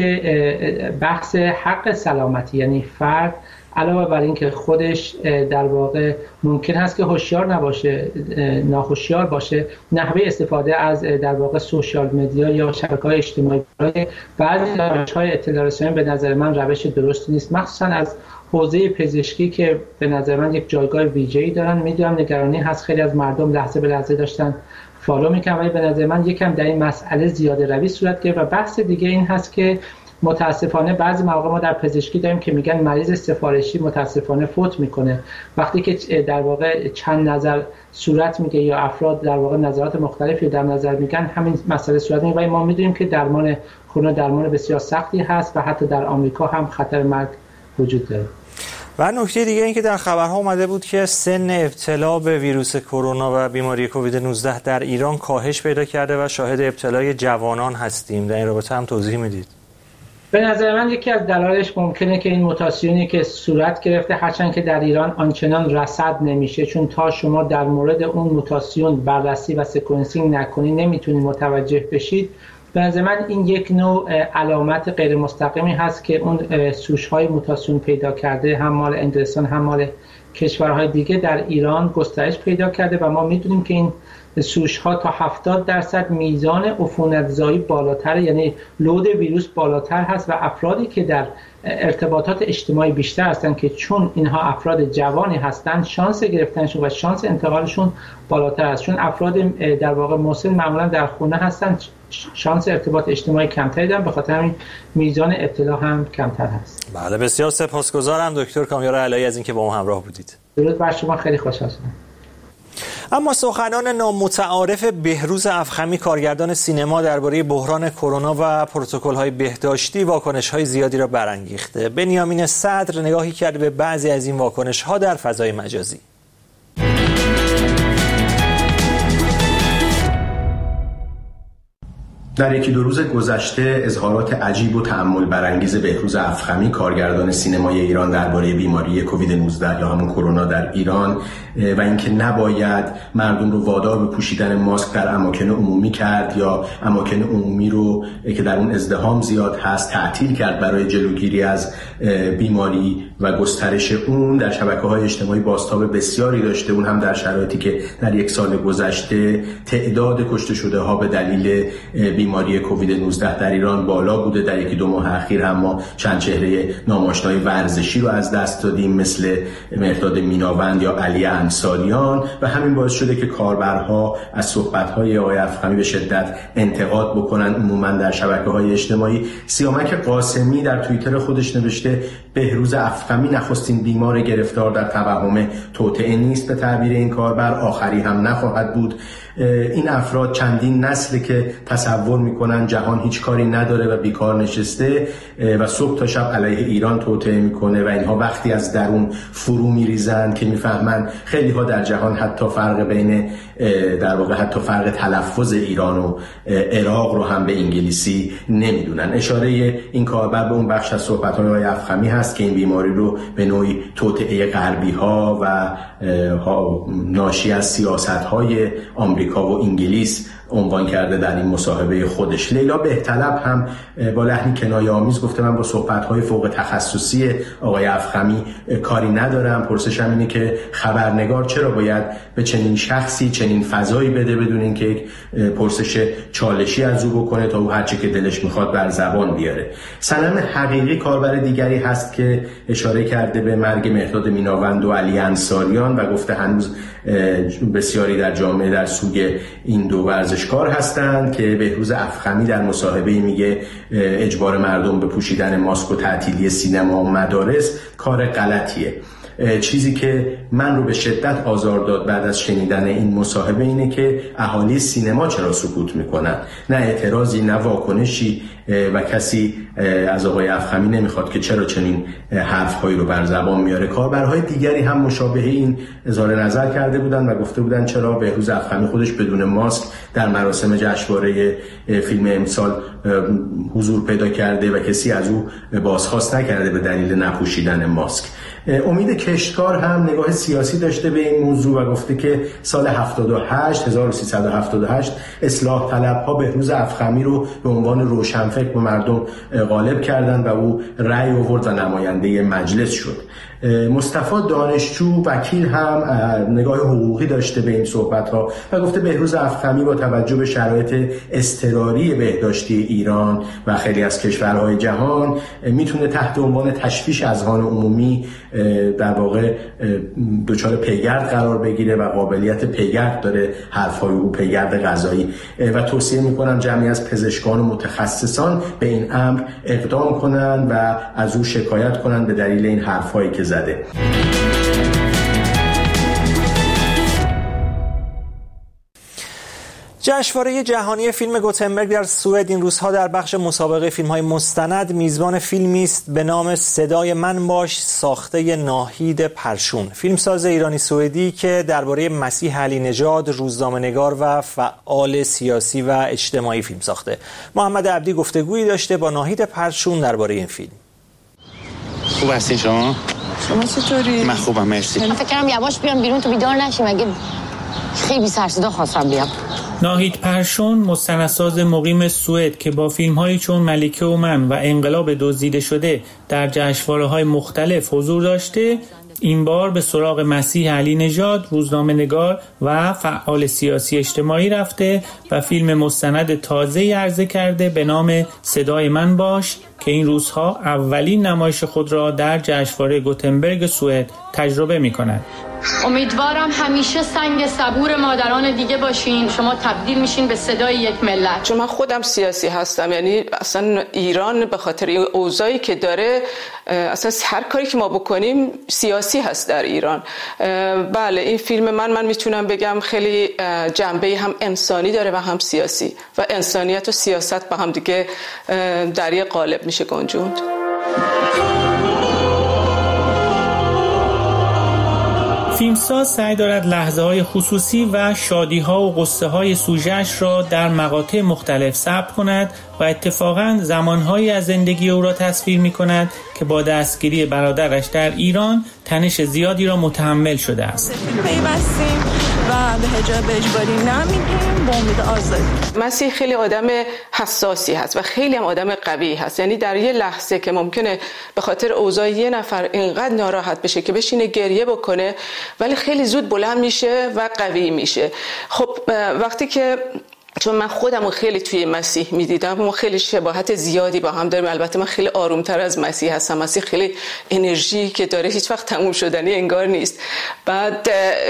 اینکه بحث حق سلامتی، یعنی فرد علاوه بر اینکه خودش در واقع ممکن هست که هوشیار نباشه، ناهوشیار باشه، نحوه استفاده از در واقع سوشال مدیا یا شبکه‌های اجتماعی برای بعضی روش‌های اطلاع رسانی به نظر من روش درستی نیست، مخصوصا از حوزه پزشکی که به نظر من یک جایگاه ویژه‌ای دارن. میدونم نگرانی هست، خیلی از مردم لحظه به لحظه داشتن فالو میکنن، ولی به نظر من یکم در این مسئله زیاده روی صورت گرفت. و بحث دیگه این هست که متاسفانه بعضی مواقع ما در پزشکی داریم که میگن مریض سفارشی متاسفانه فوت میکنه وقتی که در واقع چند نظر صورت میگه یا افراد در واقع نظرات مختلفی در نظر میگن، همین مسئله صورت میگه. و ما میدونیم که درمان کرونا درمان بسیار سختی هست و حتی در آمریکا هم خطر مرگ وجود داره. و نکته دیگه این که در خبرها اومده بود که سن ابتلا به ویروس کرونا و بیماری کووید 19 در ایران کاهش پیدا کرده و شاهد ابتلای جوانان هستیم. در این رابطه هم توضیح میدید؟ به نظر من یکی از دلایلش ممکنه که این موتاسیونی که صورت گرفته، هرچند که در ایران آنچنان رصد نمیشه، چون تا شما در مورد اون موتاسیون بررسی و سکونسینگ نکنید نمیتونید متوجه بشید. به نظر من این یک نوع علامت غیر مستقیمی هست که اون سوش‌های موتاسیون پیدا کرده، هم مال انگلستان هم مال کشورهای دیگه در ایران گسترش پیدا کرده و ما میدونیم که این سوش‌ها تا 70% میزان عفونت‌زایی بالاتر، یعنی لود ویروس بالاتر هست و افرادی که در ارتباطات اجتماعی بیشتر هستن که چون اینها افراد جوانی هستن شانس گرفتنشون و شانس انتقالشون بالاتر است، چون افراد در واقع مسن معمولا در خونه هستن شانس ارتباط اجتماعی کمتری دارن، به خاطر همین میزان ابتلا هم کمتر هست. بله، بسیار سپاسگزارم دکتر کامیار علایی از اینکه با ما همراه بودید. درود بر شما، خیلی خوشحال شدم. اما سخنان نامتعارف بهروز افخمی کارگردان سینما درباره بحران کرونا و پروتکل‌های بهداشتی واکنش‌های زیادی را برانگیخته. بنیامین صدر نگاهی کرد به بعضی از این واکنش‌ها در فضای مجازی. در یکی دو روز گذشته اظهارات عجیب و تأمل برانگیز بهروز افخمی کارگردان سینمای ایران درباره بیماری کووید 19 یا همون کرونا در ایران و اینکه نباید مردم رو وادار به پوشیدن ماسک در اماکن عمومی کرد یا اماکن عمومی رو که در اون ازدحام زیاد هست تعطیل کرد برای جلوگیری از بیماری و گسترش اون، در شبکه‌های اجتماعی بازتاب بسیاری داشته، اون هم در شرایطی که در یک سال گذشته تعداد کشته شده ها به دلیل بیماری کووید 19 در ایران بالا بوده. در یکی دو ماه اخیر هم ما چند چهره ناماشنای ورزشی رو از دست دادیم مثل مهرداد میناوند یا علی انصاریان و همین باعث شده که کاربرها از صحبت‌های آقای افخمی به شدت انتقاد بکنن. عموما در شبکه‌های اجتماعی سیامک قاسمی در توییتر خودش نوشته بهروز افخمی نخستین بیمار گرفتار در توهم توطئه نیست، به تعبیر این کاربر آخری هم نخواهد بود. این افراد چندین نسله که تصور میکنن جهان هیچ کاری نداره و بیکار نشسته و صبح تا شب علیه ایران توطئه میکنه و اینها وقتی از درون فرو میریزن که میفهمن خیلی ها در جهان حتی فرق بین در واقع حتی فرق تلفظ ایران و عراق رو هم به انگلیسی نمیدونن. اشاره این کاربر به اون بخش از صحبت‌های آقای افخمی هست که این بیماری رو به نوعی توطئه غربی ها و ناشی از سیاست‌های آمریکا و انگلیس عنوان کرده در این مصاحبه خودش. لیلا بهطلب هم با لحنی کنایه‌آمیز گفته من با صحبت‌های فوق تخصصی آقای افخمی کاری ندارم. پرسشم اینه که خبرنگار چرا باید به چنین شخصی چنین فضایی بده بدون اینکه یک پرسش چالشی از او بکنه تا او هر چه که دلش میخواد بر زبان بیاره. صنم حقیقی کاربر دیگری هست که اشاره کرده به مرگ مهرداد میناوند و علی انصاریان و گفته هنوز بسیاری در جامعه در سوگ این دو ورزشکار هستند که بهروز افخمی در مصاحبه میگه اجبار مردم به پوشیدن ماسک و تعطیلی سینما و مدارس کار غلطیه. چیزی که من رو به شدت آزار داد بعد از شنیدن این مصاحبه اینه که اهالی سینما چرا سکوت میکنن، نه اعتراضی نه واکنشی و کسی از آقای افخمی نمیخواد که چرا چنین حرفهایی رو بر زبان میاره. کاربرهای دیگری هم مشابه این اظهار نظر کرده بودن و گفته بودن چرا بهروز افخمی خودش بدون ماسک در مراسم جشنواره فیلم امسال حضور پیدا کرده و کسی از او بازخواست نکرده به دلیل نپوشیدن ماسک. امید کشتکار هم نگاه سیاسی داشته به این موضوع و گفته که سال 1378 اصلاح طلبها بهروز افخمی رو به عنوان روشنفکر به مردم غالب کردند و او رأی آورد و نماینده مجلس شد. مصطفی دانشجو وکیل هم نگاه حقوقی داشته به این صحبت‌ها و گفته بهروز افخمی با توجه به شرایط اضطراری بهداشتی ایران و خیلی از کشورهای جهان میتونه تحت عنوان تشویش اذهان عمومی در واقع دچار پیگرد قرار بگیره و قابلیت پیگرد داره حرف‌های او، پیگرد قضایی، و توصیه میکنم جمعی از پزشکان و متخصصان به این امر اقدام کنند و از او شکایت کنند به دلیل این حرف‌هایی که زده. جشنواره جهانی فیلم گوتنبرگ در سوئد این روزها در بخش مسابقه فیلم‌های مستند میزبان فیلمی است به نام صدای من باش ساخته ناهید پرشون، فیلمساز ایرانی سوئدی که درباره مسیح علی نژاد روزنامه‌نگار و فعال سیاسی و اجتماعی فیلم ساخته. محمد عبدی گفتگویی داشته با ناهید پرشون درباره این فیلم. خوب هستین شما؟ شما چطوری؟ من خوبم مرسی. من فکر کنم یواش بیام بیرون تو بیدار نشی، مگه خیلی سر صدا خواستم بیام. ناهید پرشون مستندساز مقیم سوئد که با فیلم‌هایی چون ملکه و من و انقلاب دزدیده شده در جشنواره‌های مختلف حضور داشته، این بار به سراغ مسیح علی نژاد روزنامه‌نگار و فعال سیاسی اجتماعی رفته و فیلم مستند تازه‌ای عرضه کرده به نام صدای من باش که این روزها اولین نمایش خود را در جشنواره گوتنبرگ سوئد تجربه می‌کند. امیدوارم همیشه سنگ صبور مادران دیگه باشین. شما تبدیل میشین به صدای یک ملت. چون من خودم سیاسی هستم، یعنی اصلا ایران به خاطر اوضاعی که داره اصلا هر کاری که ما بکنیم سیاسی هست در ایران. بله این فیلم من میتونم بگم خیلی جنبه هم انسانی داره و هم سیاسی، و انسانیت و سیاست با هم دیگه در یک قالب میشه گنجوند. فیلمساز سعی دارد لحظه‌های خصوصی و شادی‌ها و غصه‌های سوژه‌اش را در مقاطع مختلف ثبت کند و اتفاقاً زمان‌هایی از زندگی او را تصویر می‌کند که با دستگیری برادرش در ایران تنش زیادی را متحمل شده است. پیوستیم و به حجاب اجباری نمیگیم، با امید آزادی. مسیح خیلی آدم حساسی هست و خیلی هم آدم قوی هست، یعنی در یه لحظه که ممکنه به خاطر اوضاع یه نفر اینقدر ناراحت بشه که بشینه گریه بکنه، ولی خیلی زود بلند میشه و قوی میشه. خب وقتی که چون من خودمو خیلی توی مسیح میدیدم، ما خیلی شباهت زیادی با هم داریم. البته من خیلی آرومتر از مسیح هستم. مسیح خیلی انرژی که داره هیچ وقت تموم شدنی انگار نیست. بعد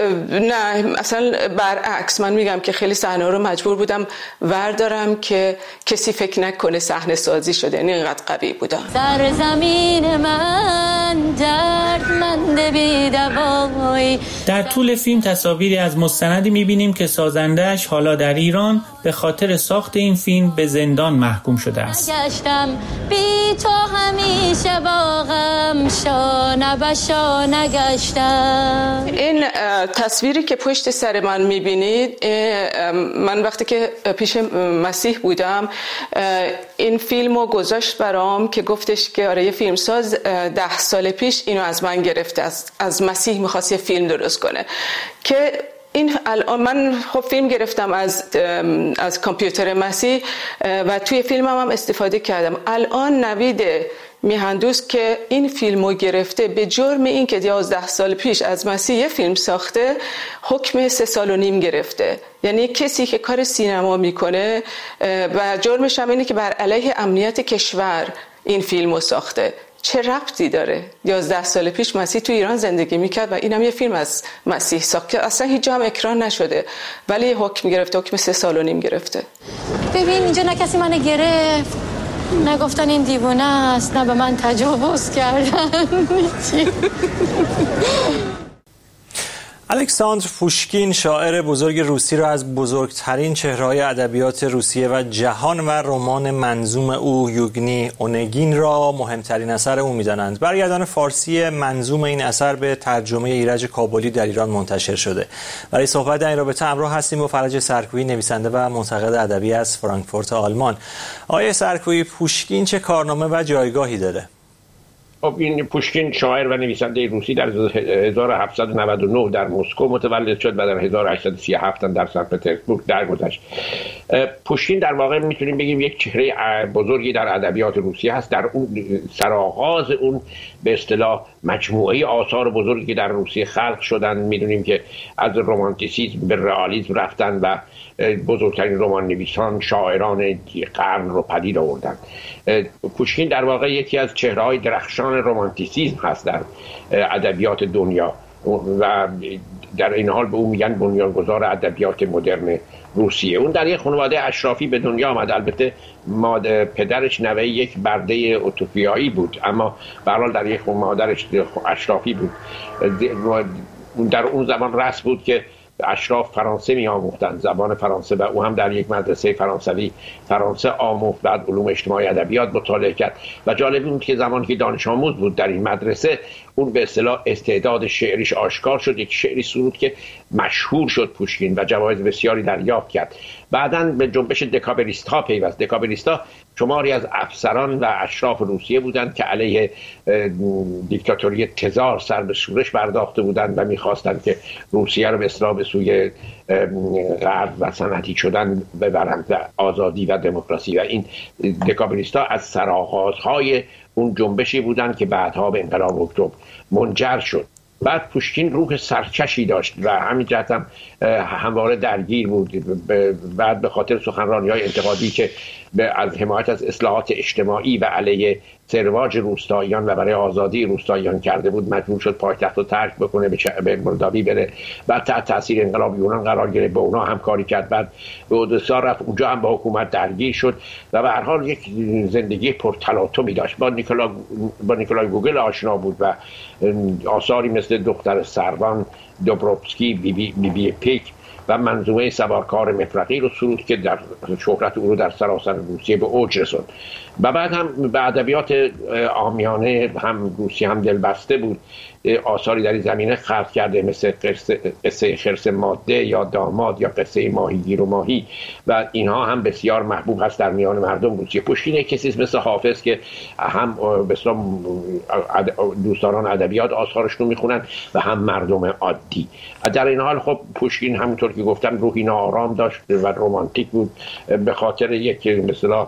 نه اصلا برعکس، من میگم که خیلی صحنه رو مجبور بودم وردارم که کسی فکر نکنه صحنه سازی شده، یعنی اینقدر قوی بودم. سرزمین من دردمند بی دوایی. در طول فیلم تصاویری از مستندی میبینیم که سازنده‌اش حالا در ایران به خاطر ساخت این فیلم به زندان محکوم شده است. نگشتم بی تو همیشه با غم شانه به شانه گشتم. این تصویری که پشت سر من میبینید، من وقتی که پیش مسیح بودم این فیلمو گذاشت برام که گفتش که آره یه فیلمساز 10 سال پیش اینو از من گرفته، از مسیح میخواست یه فیلم درست کنه. که این الان من خب فیلم گرفتم از کامپیوتر مسیح و توی فیلمم هم استفاده کردم. الان نوید میهندوست که این فیلمو گرفته به جرم این که 11 سال پیش از مسیح یه فیلم ساخته، حکم 3.5 سال گرفته. یعنی کسی که کار سینما میکنه و جرمش هم اینه که بر علیه امنیت کشور این فیلمو ساخته. چه ربطی داره؟ 11 سال پیش مسیح تو ایران زندگی میکرد و اینم یه فیلم از مسیح ساخت که اصلا هیچ جا هم اکران نشده، ولی حکم گرفته، حکم 3.5 سال گرفته. ببین اینجا نه کسی منو گرفت، نه گفتن این دیوانه است، نه به من تجاوز کردن. الکساندر پوشکین شاعر بزرگ روسی را از بزرگترین چهره‌های ادبیات روسیه و جهان و رمان منظوم او یوگنی اونگین را مهمترین اثر او می‌دانند. برگردان فارسی منظوم این اثر به ترجمه ایرج کابلی در ایران منتشر شده. برای صحبت در این رابطه همراه هستیم با فرج سرکویی، نویسنده و منتقد ادبی از فرانکفورت آلمان. آقای سرکویی، پوشکین چه کارنامه و جایگاهی داره؟ خب این پوشکین شاعر و نویسنده روسی در 1799 در مسکو متولد شد و در 1837 در سن پترزبورگ درگذشت. پوشکین در واقع میتونیم بگیم یک چهره بزرگی در ادبیات روسیه هست. در اون سرآغاز اون به اصطلاح مجموعه آثار بزرگی که در روسیه خلق شدن، میدونیم که از رمانتیسیسم به رئالیسم رفتن و بزرگترین رمان نویسان، شاعران قرن رو پدید آوردن. پوشکین در واقع یکی از چهره‌های درخشان رمانتیسیسم هست در ادبیات دنیا و در این حال به اون میگن بنیانگذار ادبیات مدرن روسیه. اون در یک خانواده اشرافی به دنیا آمد. البته پدرش نوه یک برده اتوپیایی بود، اما به هر حال در یک مادرش اشرافی بود. در اون زمان رسم بود که اشراف فرانسه می آموختند، زبان فرانسه، و او هم در یک مدرسه فرانسوی فرانسه آموخت، بعد علوم اجتماعی ادبیات مطالعه کرد و جالب بود که زمانی که دانش آموز بود در این مدرسه اون به اصطلاح استعداد شعریش آشکار شد. یک شعری سرود که مشهور شد پوشکین و جوایز بسیاری دریافت کرد. بعداً به جنبش دکابریست‌ها پیوست. دکابریست‌ها شماری از افسران و اشراف روسیه بودند که علیه دیکتاتوری تزار سر به شورش برداخته بودند و می‌خواستند که روسیه رو به اصطلاح به سوی غرب و صنعتی شدن ببرند و آزادی و دموکراسی. و این دکابریست‌ها از سرآغازهای اون جنبشی بودند که بعدها به انقلاب اکتبر منجر شد. بعد پوشکین روح سرکشی داشت و همین جهت هم همواره درگیر بود. بعد به خاطر سخنرانی‌های انتقادی که از حمایت از اصلاحات اجتماعی و علیه سرواج روستاییان و برای آزادی روستاییان کرده بود مجبور شد پایتخت رو ترک بکنه، به مولداوی بره، بعد تحت تاثیر انقلاب یونان قرار گرفت، با اونا همکاری کرد، بعد به اودسا رفت، اونجا هم با حکومت درگیر شد و به هر حال یک زندگی پرتلاطمی داشت. با نیکولای گوگل آشنا بود و آثاری مثل دختر سروان، دوبروفسکی، بی پیک و منظومه سوارکار مفرقی رو سرود که در شهرت او رو در سراسر روسیه به اوج رسوند. و بعد هم به ادبیات عامیانه هم روسی هم دلبسته بود، آثاری در این زمینه خلق کرده مثل قصه خرس ماده یا داماد یا قصه ماهیگیر و ماهی و اینها هم بسیار محبوب هست در میان مردم روسیه. پوشکین کسی مثل حافظ که هم دوستداران ادبیات آثارش رو میخونن و هم مردم عادی. در این حال خب پوشکین همونطور که گفتم روحی ناآرام داشت و رمانتیک بود، به خاطر یک مثلا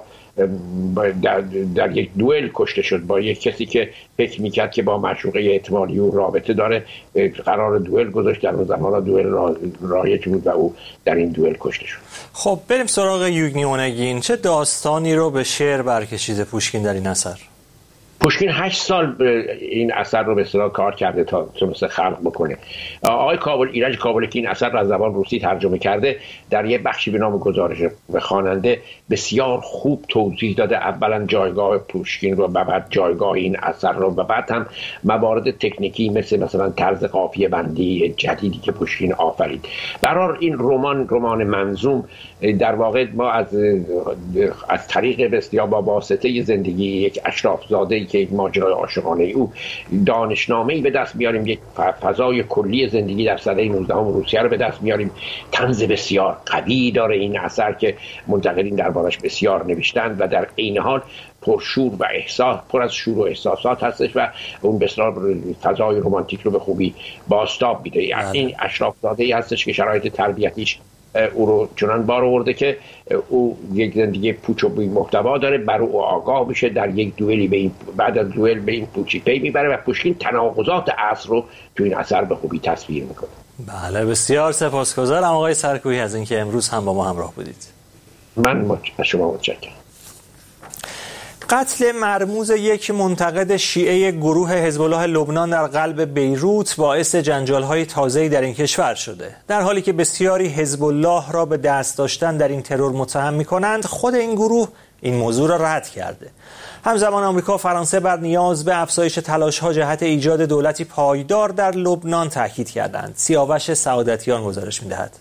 در یک دوئل کشته شد با یک کسی که فکر میکرد که با معشوقه احتمالی او رابطه داره، قرار دوئل گذاشت. در اون زمان دوئل رایج بود و او در این دوئل کشته شد. خب بریم سراغ یوگنی اونگین. چه داستانی رو به شعر برکشیده پوشکین در این اثر؟ پوشکین 8 سال این اثر رو به اصطلاح کار کرده تا تونسته خلق بکنه. آقای ایرج کابل که این اثر را از زبان روسی ترجمه کرده در یه بخشی به نام گزارش به خواننده بسیار خوب توضیح داده، اولا جایگاه پوشکین رو و بعد جایگاه این اثر رو و بعد هم موارد تکنیکی مثلا طرز قافیه بندی جدیدی که پوشکین آفرید. برای این رمان منظوم در واقع ما از طریق بسیار با واسطه زندگی یک اشرافزاده که یک ماجرای عاشقانه او دانشنامه‌ای به دست بیاریم، یک فضای کلی زندگی در سده 19 روسیه رو به دست میاریم. طنز بسیار قوی داره این اثر که منتقدین دربارش بسیار نوشتند و در عین حال پرشور و احساس، پر از شور و احساسات هستش و اون بسیار فضای رمانتیک رو به خوبی بازتاب میده. این اشرافزاده‌ای هستش که شرایط تربیتیش او رو چنان بار آورده که او یک زندگی پوچ و بی محتوا داره، بر او آگاه میشه، در یک دوئلی بعد از دوئل به این پوچی پی میبره و پوشکین تناقضات عصر رو تو این اثر به خوبی تصویر میکنه. بله بسیار سپاسگزارم آقای سرکویی از اینکه امروز هم با ما همراه بودید. من شما متشکرم. قتل مرموز یک منتقد شیعه گروه حزب الله لبنان در قلب بیروت باعث جنجال‌های تازه‌ای در این کشور شده. در حالی که بسیاری حزب الله را به دست داشتن در این ترور متهم می‌کنند، خود این گروه این موضوع را رد کرده. همزمان آمریکا و فرانسه بر نیاز به افزایش تلاش‌ها جهت ایجاد دولتی پایدار در لبنان تاکید کردند. سیاوش سعادتیان گزارش می‌دهد.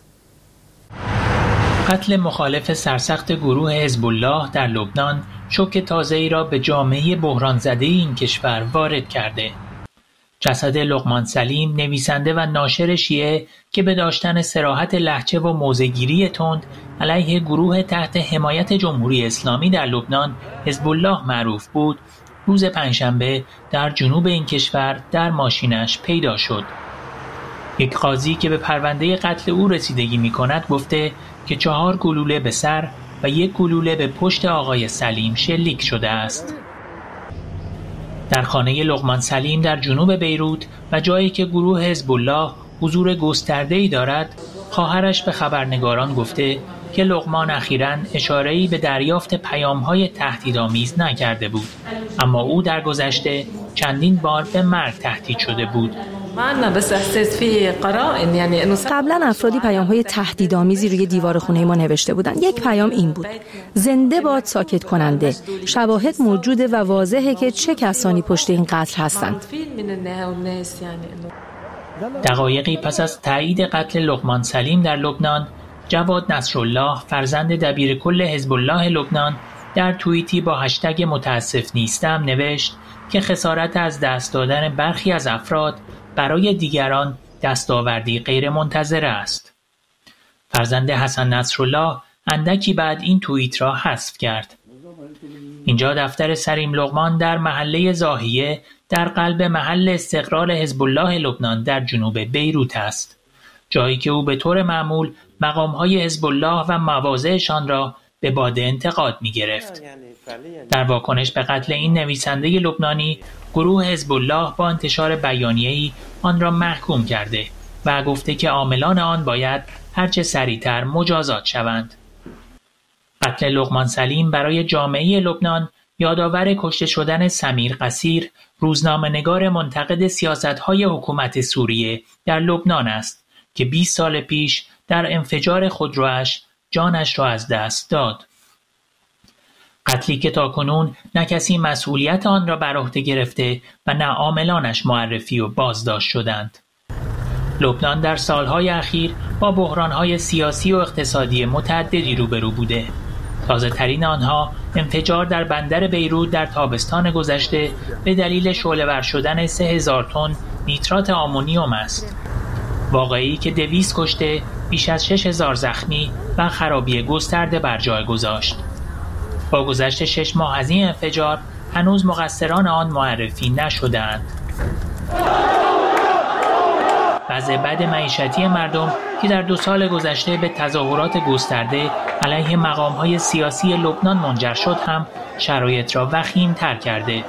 قتل مخالف سرسخت گروه حزب الله در لبنان شوک تازه‌ای را به جامعه بحران زده این کشور وارد کرده. جسد لقمان سلیم، نویسنده و ناشر شیعه که به داشتن صراحت لهجه و موضع‌گیری تند علیه گروه تحت حمایت جمهوری اسلامی در لبنان حزب الله معروف بود، روز پنجشنبه در جنوب این کشور در ماشینش پیدا شد. یک قاضی که به پرونده قتل او رسیدگی می‌کند گفته که 4 گلوله به سر و 1 گلوله به پشت آقای سلیم شلیک شده است. در خانه لقمان سلیم در جنوب بیروت و جایی که گروه حزب الله حضور گسترده‌ای دارد، خواهرش به خبرنگاران گفته که لقمان اخیراً اشاره‌ای به دریافت پیام‌های تهدیدآمیز نکرده بود، اما او در گذشته چندین بار به مرگ تهدید شده بود. قبلا افرادی پیام‌های تهدیدآمیزی روی دیوار خونه ما نوشته بودند. یک پیام این بود: زنده باد ساکت کننده. شواهد موجوده و واضحه که چه کسانی پشت این قتل هستند. دقایقی پس از تایید قتل لقمان سلیم در لبنان، جواد نصرالله فرزند دبیرکل حزب الله لبنان در توییتی با هشتگ متاسف نیستم نوشت که خسارت از دست دادن برخی از افراد برای دیگران دستاوردی غیر منتظره است. فرزند حسن نصرالله اندکی بعد این توییت را حذف کرد. اینجا دفتر سریم لقمان در محله زاهیه در قلب محل استقرار حزب الله لبنان در جنوب بیروت است. جایی که او به طور معمول مقام‌های حزب الله و مواضعشان را به باد انتقاد می‌گرفت. در واکنش به قتل این نویسنده لبنانی، گروه حزب الله با انتشار بیانیه‌ای آن را محکوم کرده و گفته که عاملان آن باید هرچه سریعتر مجازات شوند. قتل لقمان سلیم برای جامعه لبنان یادآور کشته شدن سمیر قصیر، روزنامه‌نگار منتقد سیاست‌های حکومت سوریه در لبنان است که 20 سال پیش در انفجار خودرویش جانش را از دست داد. قتلی که تاکنون نه کسی مسئولیت آن را بر عهده گرفته و نه عاملانش معرفی و بازداشت شدند. لبنان در سالهای اخیر با بحرانهای سیاسی و اقتصادی متعددی روبرو بوده. تازه ترین آنها انفجار در بندر بیروت در تابستان گذشته به دلیل شعله‌ور شدن 3000 تن نیترات آمونیوم است. واقعی که 200 کشته، بیش از 6000 زخمی و خرابی گسترده بر جای گذاشت. با گذشت 6 ماه از این انفجار هنوز مقصران آن معرفی نشدند. وضع بد معیشتی مردم که در 2 سال گذشته به تظاهرات گسترده علیه مقام‌های سیاسی لبنان منجر شد هم شرایط را وخیم‌تر کرده.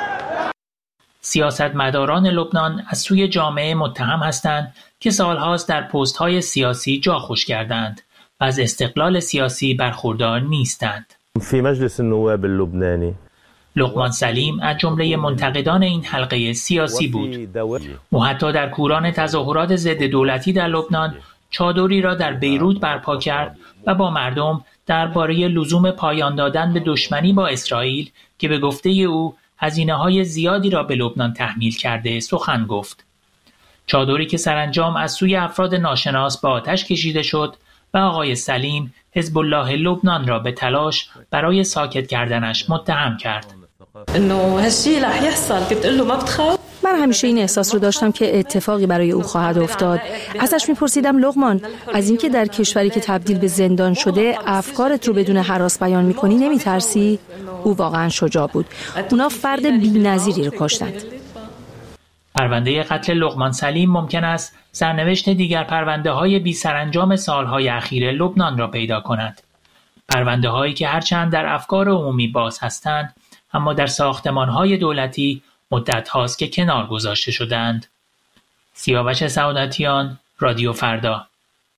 سیاستمداران لبنان از سوی جامعه متهم هستند که سالهاست در پست‌های سیاسی جا خوش کردند و از استقلال سیاسی برخوردار نیستند. فی مجلس النواب اللبنانی لقمان سلیم از جمله منتقدان این حلقه سیاسی بود. او حتی در کوران تظاهرات ضد دولتی در لبنان چادری را در بیروت برپا کرد و با مردم درباره لزوم پایان دادن به دشمنی با اسرائیل که به گفته او هزینه‌های زیادی را به لبنان تحمیل کرده سخن گفت. چادری که سرانجام از سوی افراد ناشناس به آتش کشیده شد و آقای سلیم حزب الله لبنان را به تلاش برای ساکت کردنش متهم کرد. من همیشه این احساس رو داشتم که اتفاقی برای او خواهد افتاد. ازش میپرسیدم لقمان، از اینکه در کشوری که تبدیل به زندان شده افکارت رو بدون هراس بیان میکنی نمیترسی؟ او واقعا شجاع بود. اونا فرد بی‌نظیری رو کشتند. پرونده قتل لقمان سلیم ممکن است سرنوشت دیگر پرونده‌های بی سرانجام سالهای اخیر لبنان را پیدا کند. پرونده‌هایی که هرچند در افکار عمومی باز هستند، اما در ساختمان‌های دولتی مدت هاست که کنار گذاشته شدند. سیاوش سعادتیان، رادیو فردا.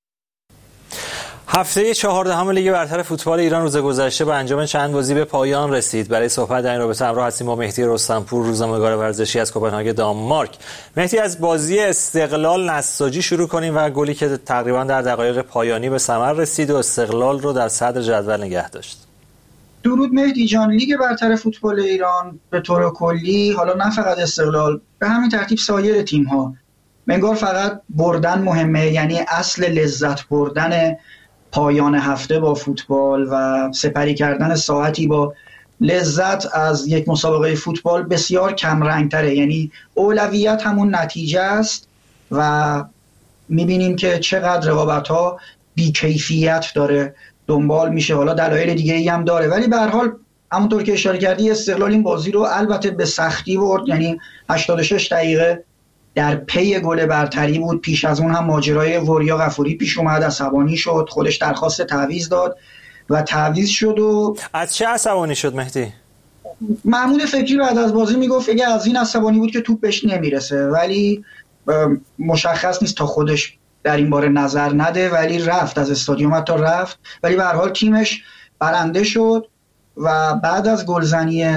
هفته 14 لیگ برتر فوتبال ایران روز گذشته با انجام چند بازی به پایان رسید. برای صحبت در این رابطه همراه هستیم با مهدی رستمپور، روزنامه‌نگار ورزشی از کوپنهاگ دانمارک. مهدی، از بازی استقلال نساجی شروع کنیم و گلی که تقریبا در دقایق پایانی به ثمر رسید و استقلال رو در صدر جدول نگه داشت. درود مهدی جان. لیگ برتر فوتبال ایران به طور کلی، حالا نه فقط استقلال، به همین ترتیب سایر تیم‌ها انگار فقط بردن مهمه، یعنی اصل لذت بردن پایان هفته با فوتبال و سپری کردن ساعتی با لذت از یک مسابقه فوتبال بسیار کم رنگ‌تره. یعنی اولویت همون نتیجه است و می‌بینیم که چقدر رقابت‌ها بی‌کیفیت داره دنبال میشه. حالا دلایل دیگه‌ای هم داره، ولی به هر حال همونطور که اشاره کردی استقلال این بازی رو البته به سختی برد. یعنی 86 دقیقه در پی گل برتری بود. پیش از اون هم ماجرای وریا غفوری پیش اومد، عصبانی شد، خودش درخواست تعویض داد و تعویض شد. و از چه عصبانی شد مهدی؟ محمود فکری بعد از بازی میگفت اگه از این عصبانی بود که توپ بهش نمیرسه، ولی مشخص نیست تا خودش در این باره نظر نده، ولی رفت از استادیوم، حتی رفت، ولی به هر حال تیمش برنده شد. و بعد از گلزنی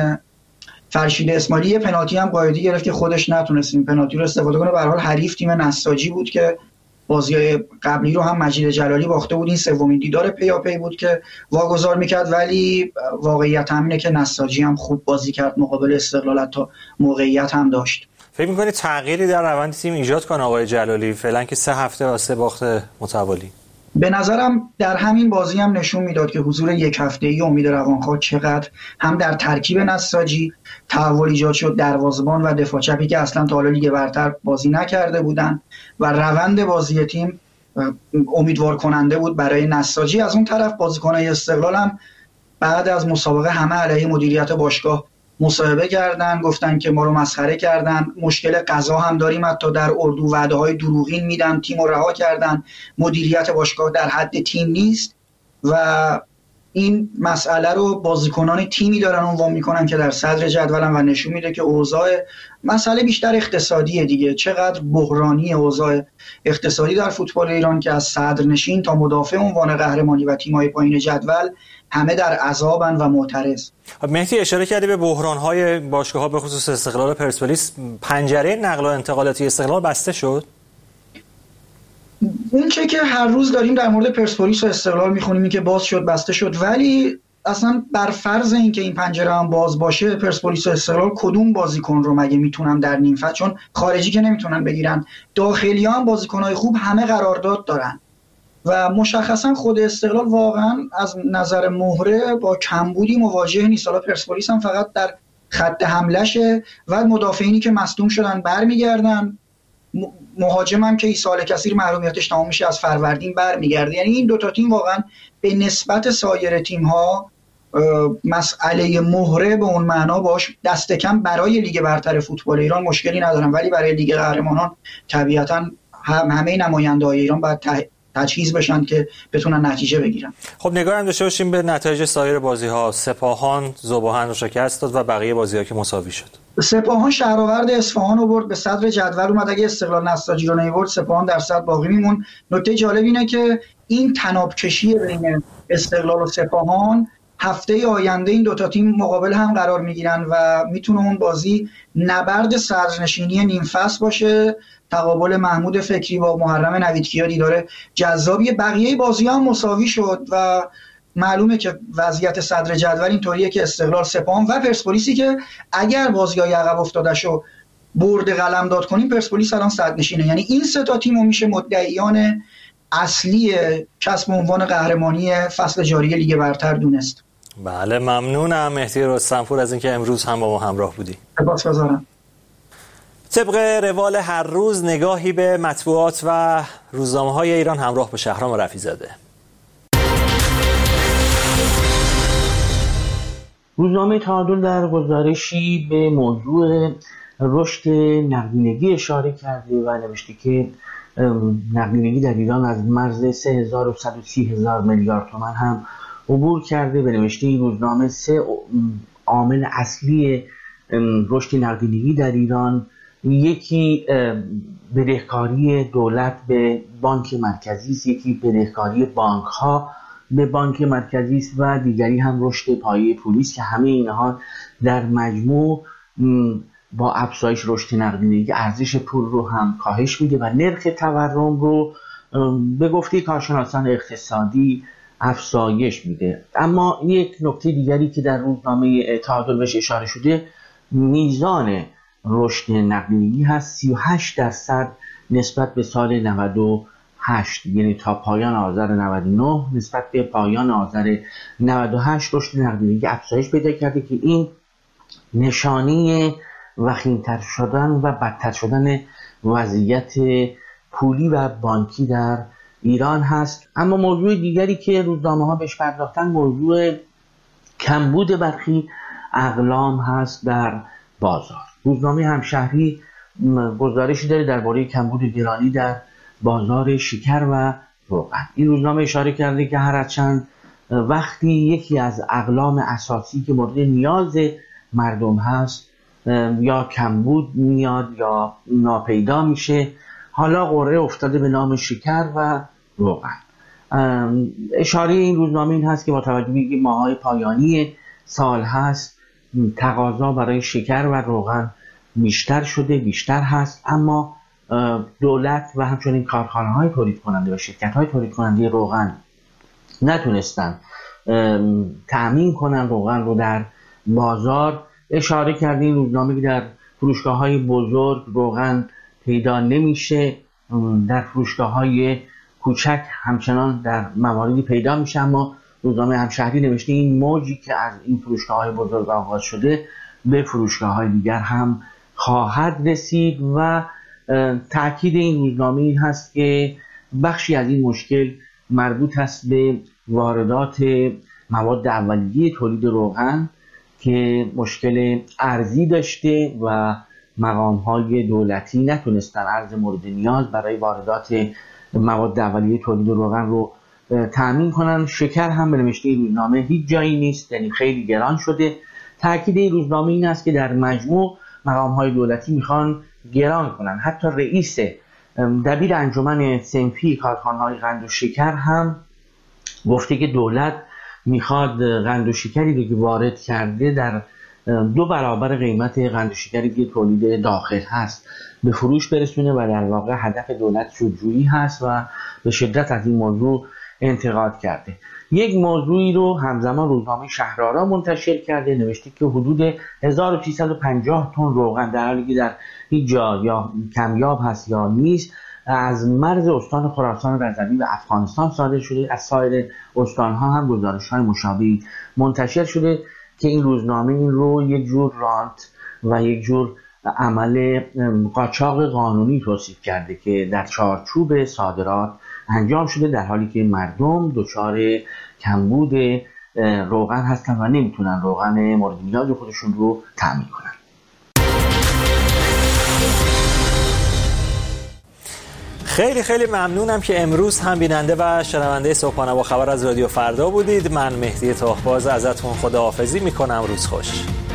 فرشید اسماعیلی پنالتی هم قائدی گرفت که خودش نتونست این پنالتی رو استفاده کنه. به هر حال حریف تیم نساجی بود که بازی‌های قبلی رو هم مجید جلالی باخته بود. این سومین دیدار پیاپی بود که واگذار میکرد، ولی واقعیت همینه که نساجی هم خوب بازی کرد مقابل استقلال، حتی موقعیت هم داشت. فکر می‌کنی تغییری در روند تیم ایجاد کنه آقای جلالی فعلا که 3 هفته واسه باخت متوالی؟ به نظرم در همین بازی هم نشون میداد که حضور یک هفته‌ای امید روانخواه چقدر هم در ترکیب نساجی تحول ایجاد شد. دروازه‌بان و دفاع چپی که اصلا تا حالا لیگ برتر بازی نکرده بودن و روند بازی تیم امیدوار کننده بود برای نساجی. از اون طرف بازیکن‌های استقلال هم بعد از مسابقه همه علیه مدیریت باشگاه مصاحبه کردن، گفتن که ما رو مسخره کردن، مشکل قضا هم داریم، حتی در اردو وعده‌های دروغین میدن، تیم رو رها کردن، مدیریت باشگاه در حد تیم نیست و این مسئله رو بازیکنان تیمی دارن عنوان میکنن که در صدر جدولن و نشون میده که اوضاع مسئله بیشتر اقتصادیه دیگه، چقدر بحرانی اوضاع اقتصادی در فوتبال ایران که از صدرنشین تا مدافع عنوان قهرمانی و تیم‌های پایین جدول همه در عذابن و معترض. مهدی اشاره کردی به بحران‌های باشگاه‌ها به خصوص استقلال پرسپولیس. پنجره نقل و انتقالاتی استقلال بسته شد؟ اون چه که هر روز داریم در مورد پرسپولیس و استقلال میخونیم این که باز شد بسته شد، ولی اصلا بر فرض این که این پنجره هم باز باشه، پرسپولیس و استقلال کدوم بازیکن رو مگه میتونن در نیم فصل، چون خارجی که نمیتونن بگیرن، داخلی ها هم بازیکن‌های خوب همه قرارداد دارن و مشخصا خود استقلال واقعا از نظر مهره با کمبودی مواجه نیست. حالا پرسپولیس هم فقط در خط حملهشه و مدافعینی که مصدوم شدن برمیگردن، مهاجم هم که این سال کثیر محرومیتش تمام میشه از فروردین برمیگرده. یعنی این دوتا تیم واقعا به نسبت سایر تیم ها مسئله مهره به اون معنا باش دست کم برای لیگ برتر فوتبال ایران مشکلی ندارن، ولی برای لیگ قهرمانان طبیعتا همه نماینده‌های ایران باید تجهیز بشن که بتونن نتیجه بگیرن. خب نگاه هم داشته باشیم به نتایج سایر بازی‌ها. سپاهان ذوب‌آهن رو شکست داد و بقیه بازی‌ها که مساوی شد. سپاهان شهرآورد اصفهان رو برد، به صدر جدول اومد. اگه استقلال نساجی رو نمی‌برد سپاهان در صدر باقی میمون. نکته جالب اینه که این تنابکشی بین استقلال و سپاهان هفته آینده این دوتا تیم مقابل هم قرار میگیرن و میتونه اون بازی نبرد صدرنشینی نیم فصل باشه. تقابل محمود فکری با محرم نویدکیا دیدار جذابی. بقیه بازی‌ها هم مساوی شد و معلومه که وضعیت صدر جدول اینطوریه که استقلال، سپاهان و پرسپولیسی که اگر بازی‌های عقب افتادهشو برد قلمداد کنیم پرسپولیس الان صدرنشینه. یعنی این سه تا تیمو میشه مدعیان اصلی کسب عنوان قهرمانی فصل جاری لیگ برتر دونست. بله ممنونم مهدی رستمپور از اینکه امروز هم با ما همراه بودی. سپاسگزارم. طبق روال هر روز نگاهی به مطبوعات و روزنامه‌های ایران همراه با شهرام رفیع‌زاده. روزنامه تعادل در گزارشی به موضوع رشد نقدینگی اشاره کرده و نوشته که نقدینگی در ایران از مرز 3130,000 میلیارد تومان هم عبور کرده. به نوشته این روزنامه سه عامل اصلی رشد نقدینگی در ایران، یکی بدهکاری دولت به بانک مرکزی است، یکی بدهکاری بانک ها به بانک مرکزی است و دیگری هم رشد پایه پولی است که همه اینها در مجموع با افزایش رشد نقدینگی ارزش پول رو هم کاهش میده و نرخ تورم رو به گفته کارشناسان اقتصادی افزایش میده. اما یک نکته دیگری که در روزنامه تعادل بهش اشاره شده میزان رشد نقدینگی هست. 38% نسبت به سال 98، یعنی تا پایان آذر 99 نسبت به پایان آذر 98 رشد نقدینگی افزایش پیدا کرده که این نشانه وخیم‌تر شدن و بدتر شدن وضعیت پولی و بانکی در ایران هست. اما موضوع دیگری که روزنامه‌ها بهش پرداختن موضوع کمبود برخی اقلام هست در بازار. روزنامه همشهری گزارشی داره درباره کمبود گرانی در بازار شکر و روغن. این روزنامه اشاره کرده که هر چند وقتی یکی از اقلام اساسی که مورد نیاز مردم هست یا کمبود میاد یا ناپیدا میشه، حالا قرعه افتاده به نام شکر و روغن. اشاره این روزنامه این هست که با توجه به اینکه ماهای پایانی سال هست تقاضا برای شکر و روغن بیشتر هست، اما دولت و همچنین کارخانه‌های تولید کننده و شرکت‌های تولید کننده روغن نتونستن تأمین کنن روغن رو در بازار. اشاره کرده این روزنامه که در فروشگاه‌های بزرگ روغن پیدا نمیشه، در فروشگاه‌های کوچک همچنان در مواردی پیدا میشه، اما روزنامه همشهری نوشته این موجی که از این فروشگاه‌های بزرگ آغاز شده به فروشگاه‌های دیگر هم خواهد رسید و تأکید این روزنامه این هست که بخشی از این مشکل مربوط است به واردات مواد اولیه تولید روغن که مشکل ارزی داشته و مقام‌های دولتی نتونستن ارز مورد نیاز برای واردات مواد اولیه تولید روغن رو تأمین کنن. شکر هم به نوشته این روزنامه هیچ جایی نیست، یعنی خیلی گران شده. تاکید این روزنامه این است که در مجموع مقام‌های دولتی میخوان گران کنن. حتی رئیس دبیر انجمن صنفی کارخانه‌های قند و شکر هم گفته که دولت میخواد قند و شکری رو که وارد کرده در 2 برابر قیمت قند و شکری که تولید داخل هست به فروش برسونه و در واقع هدف دولت سودجویی هست و به شدت از این موضوع انتقاد کرده. یک موضوعی رو همزمان روزنامه شهرآرا منتشر کرده، نوشته که حدود 1350 تن روغن در حالی که در هیچ جا یا کمیاب هست یا نیست از مرز استان خراسان رضوی و افغانستان صادر شده. از سایر استانها هم گزارش‌های مشابهی منتشر شده که این روزنامه این رو یک جور رانت و یک جور عمل قاچاق قانونی توصیف کرده که در چارچوب صادرات انجام شده، در حالی که مردم دچار کمبود روغن هستن و نمیتونن روغن مورد نیاز خودشون رو تامین کنن. خیلی خیلی ممنونم که امروز هم بیننده و شنونده صبحانه با خبر از رادیو فردا بودید. من مهدی تاهباز ازتون خداحافظی میکنم. روز خوش.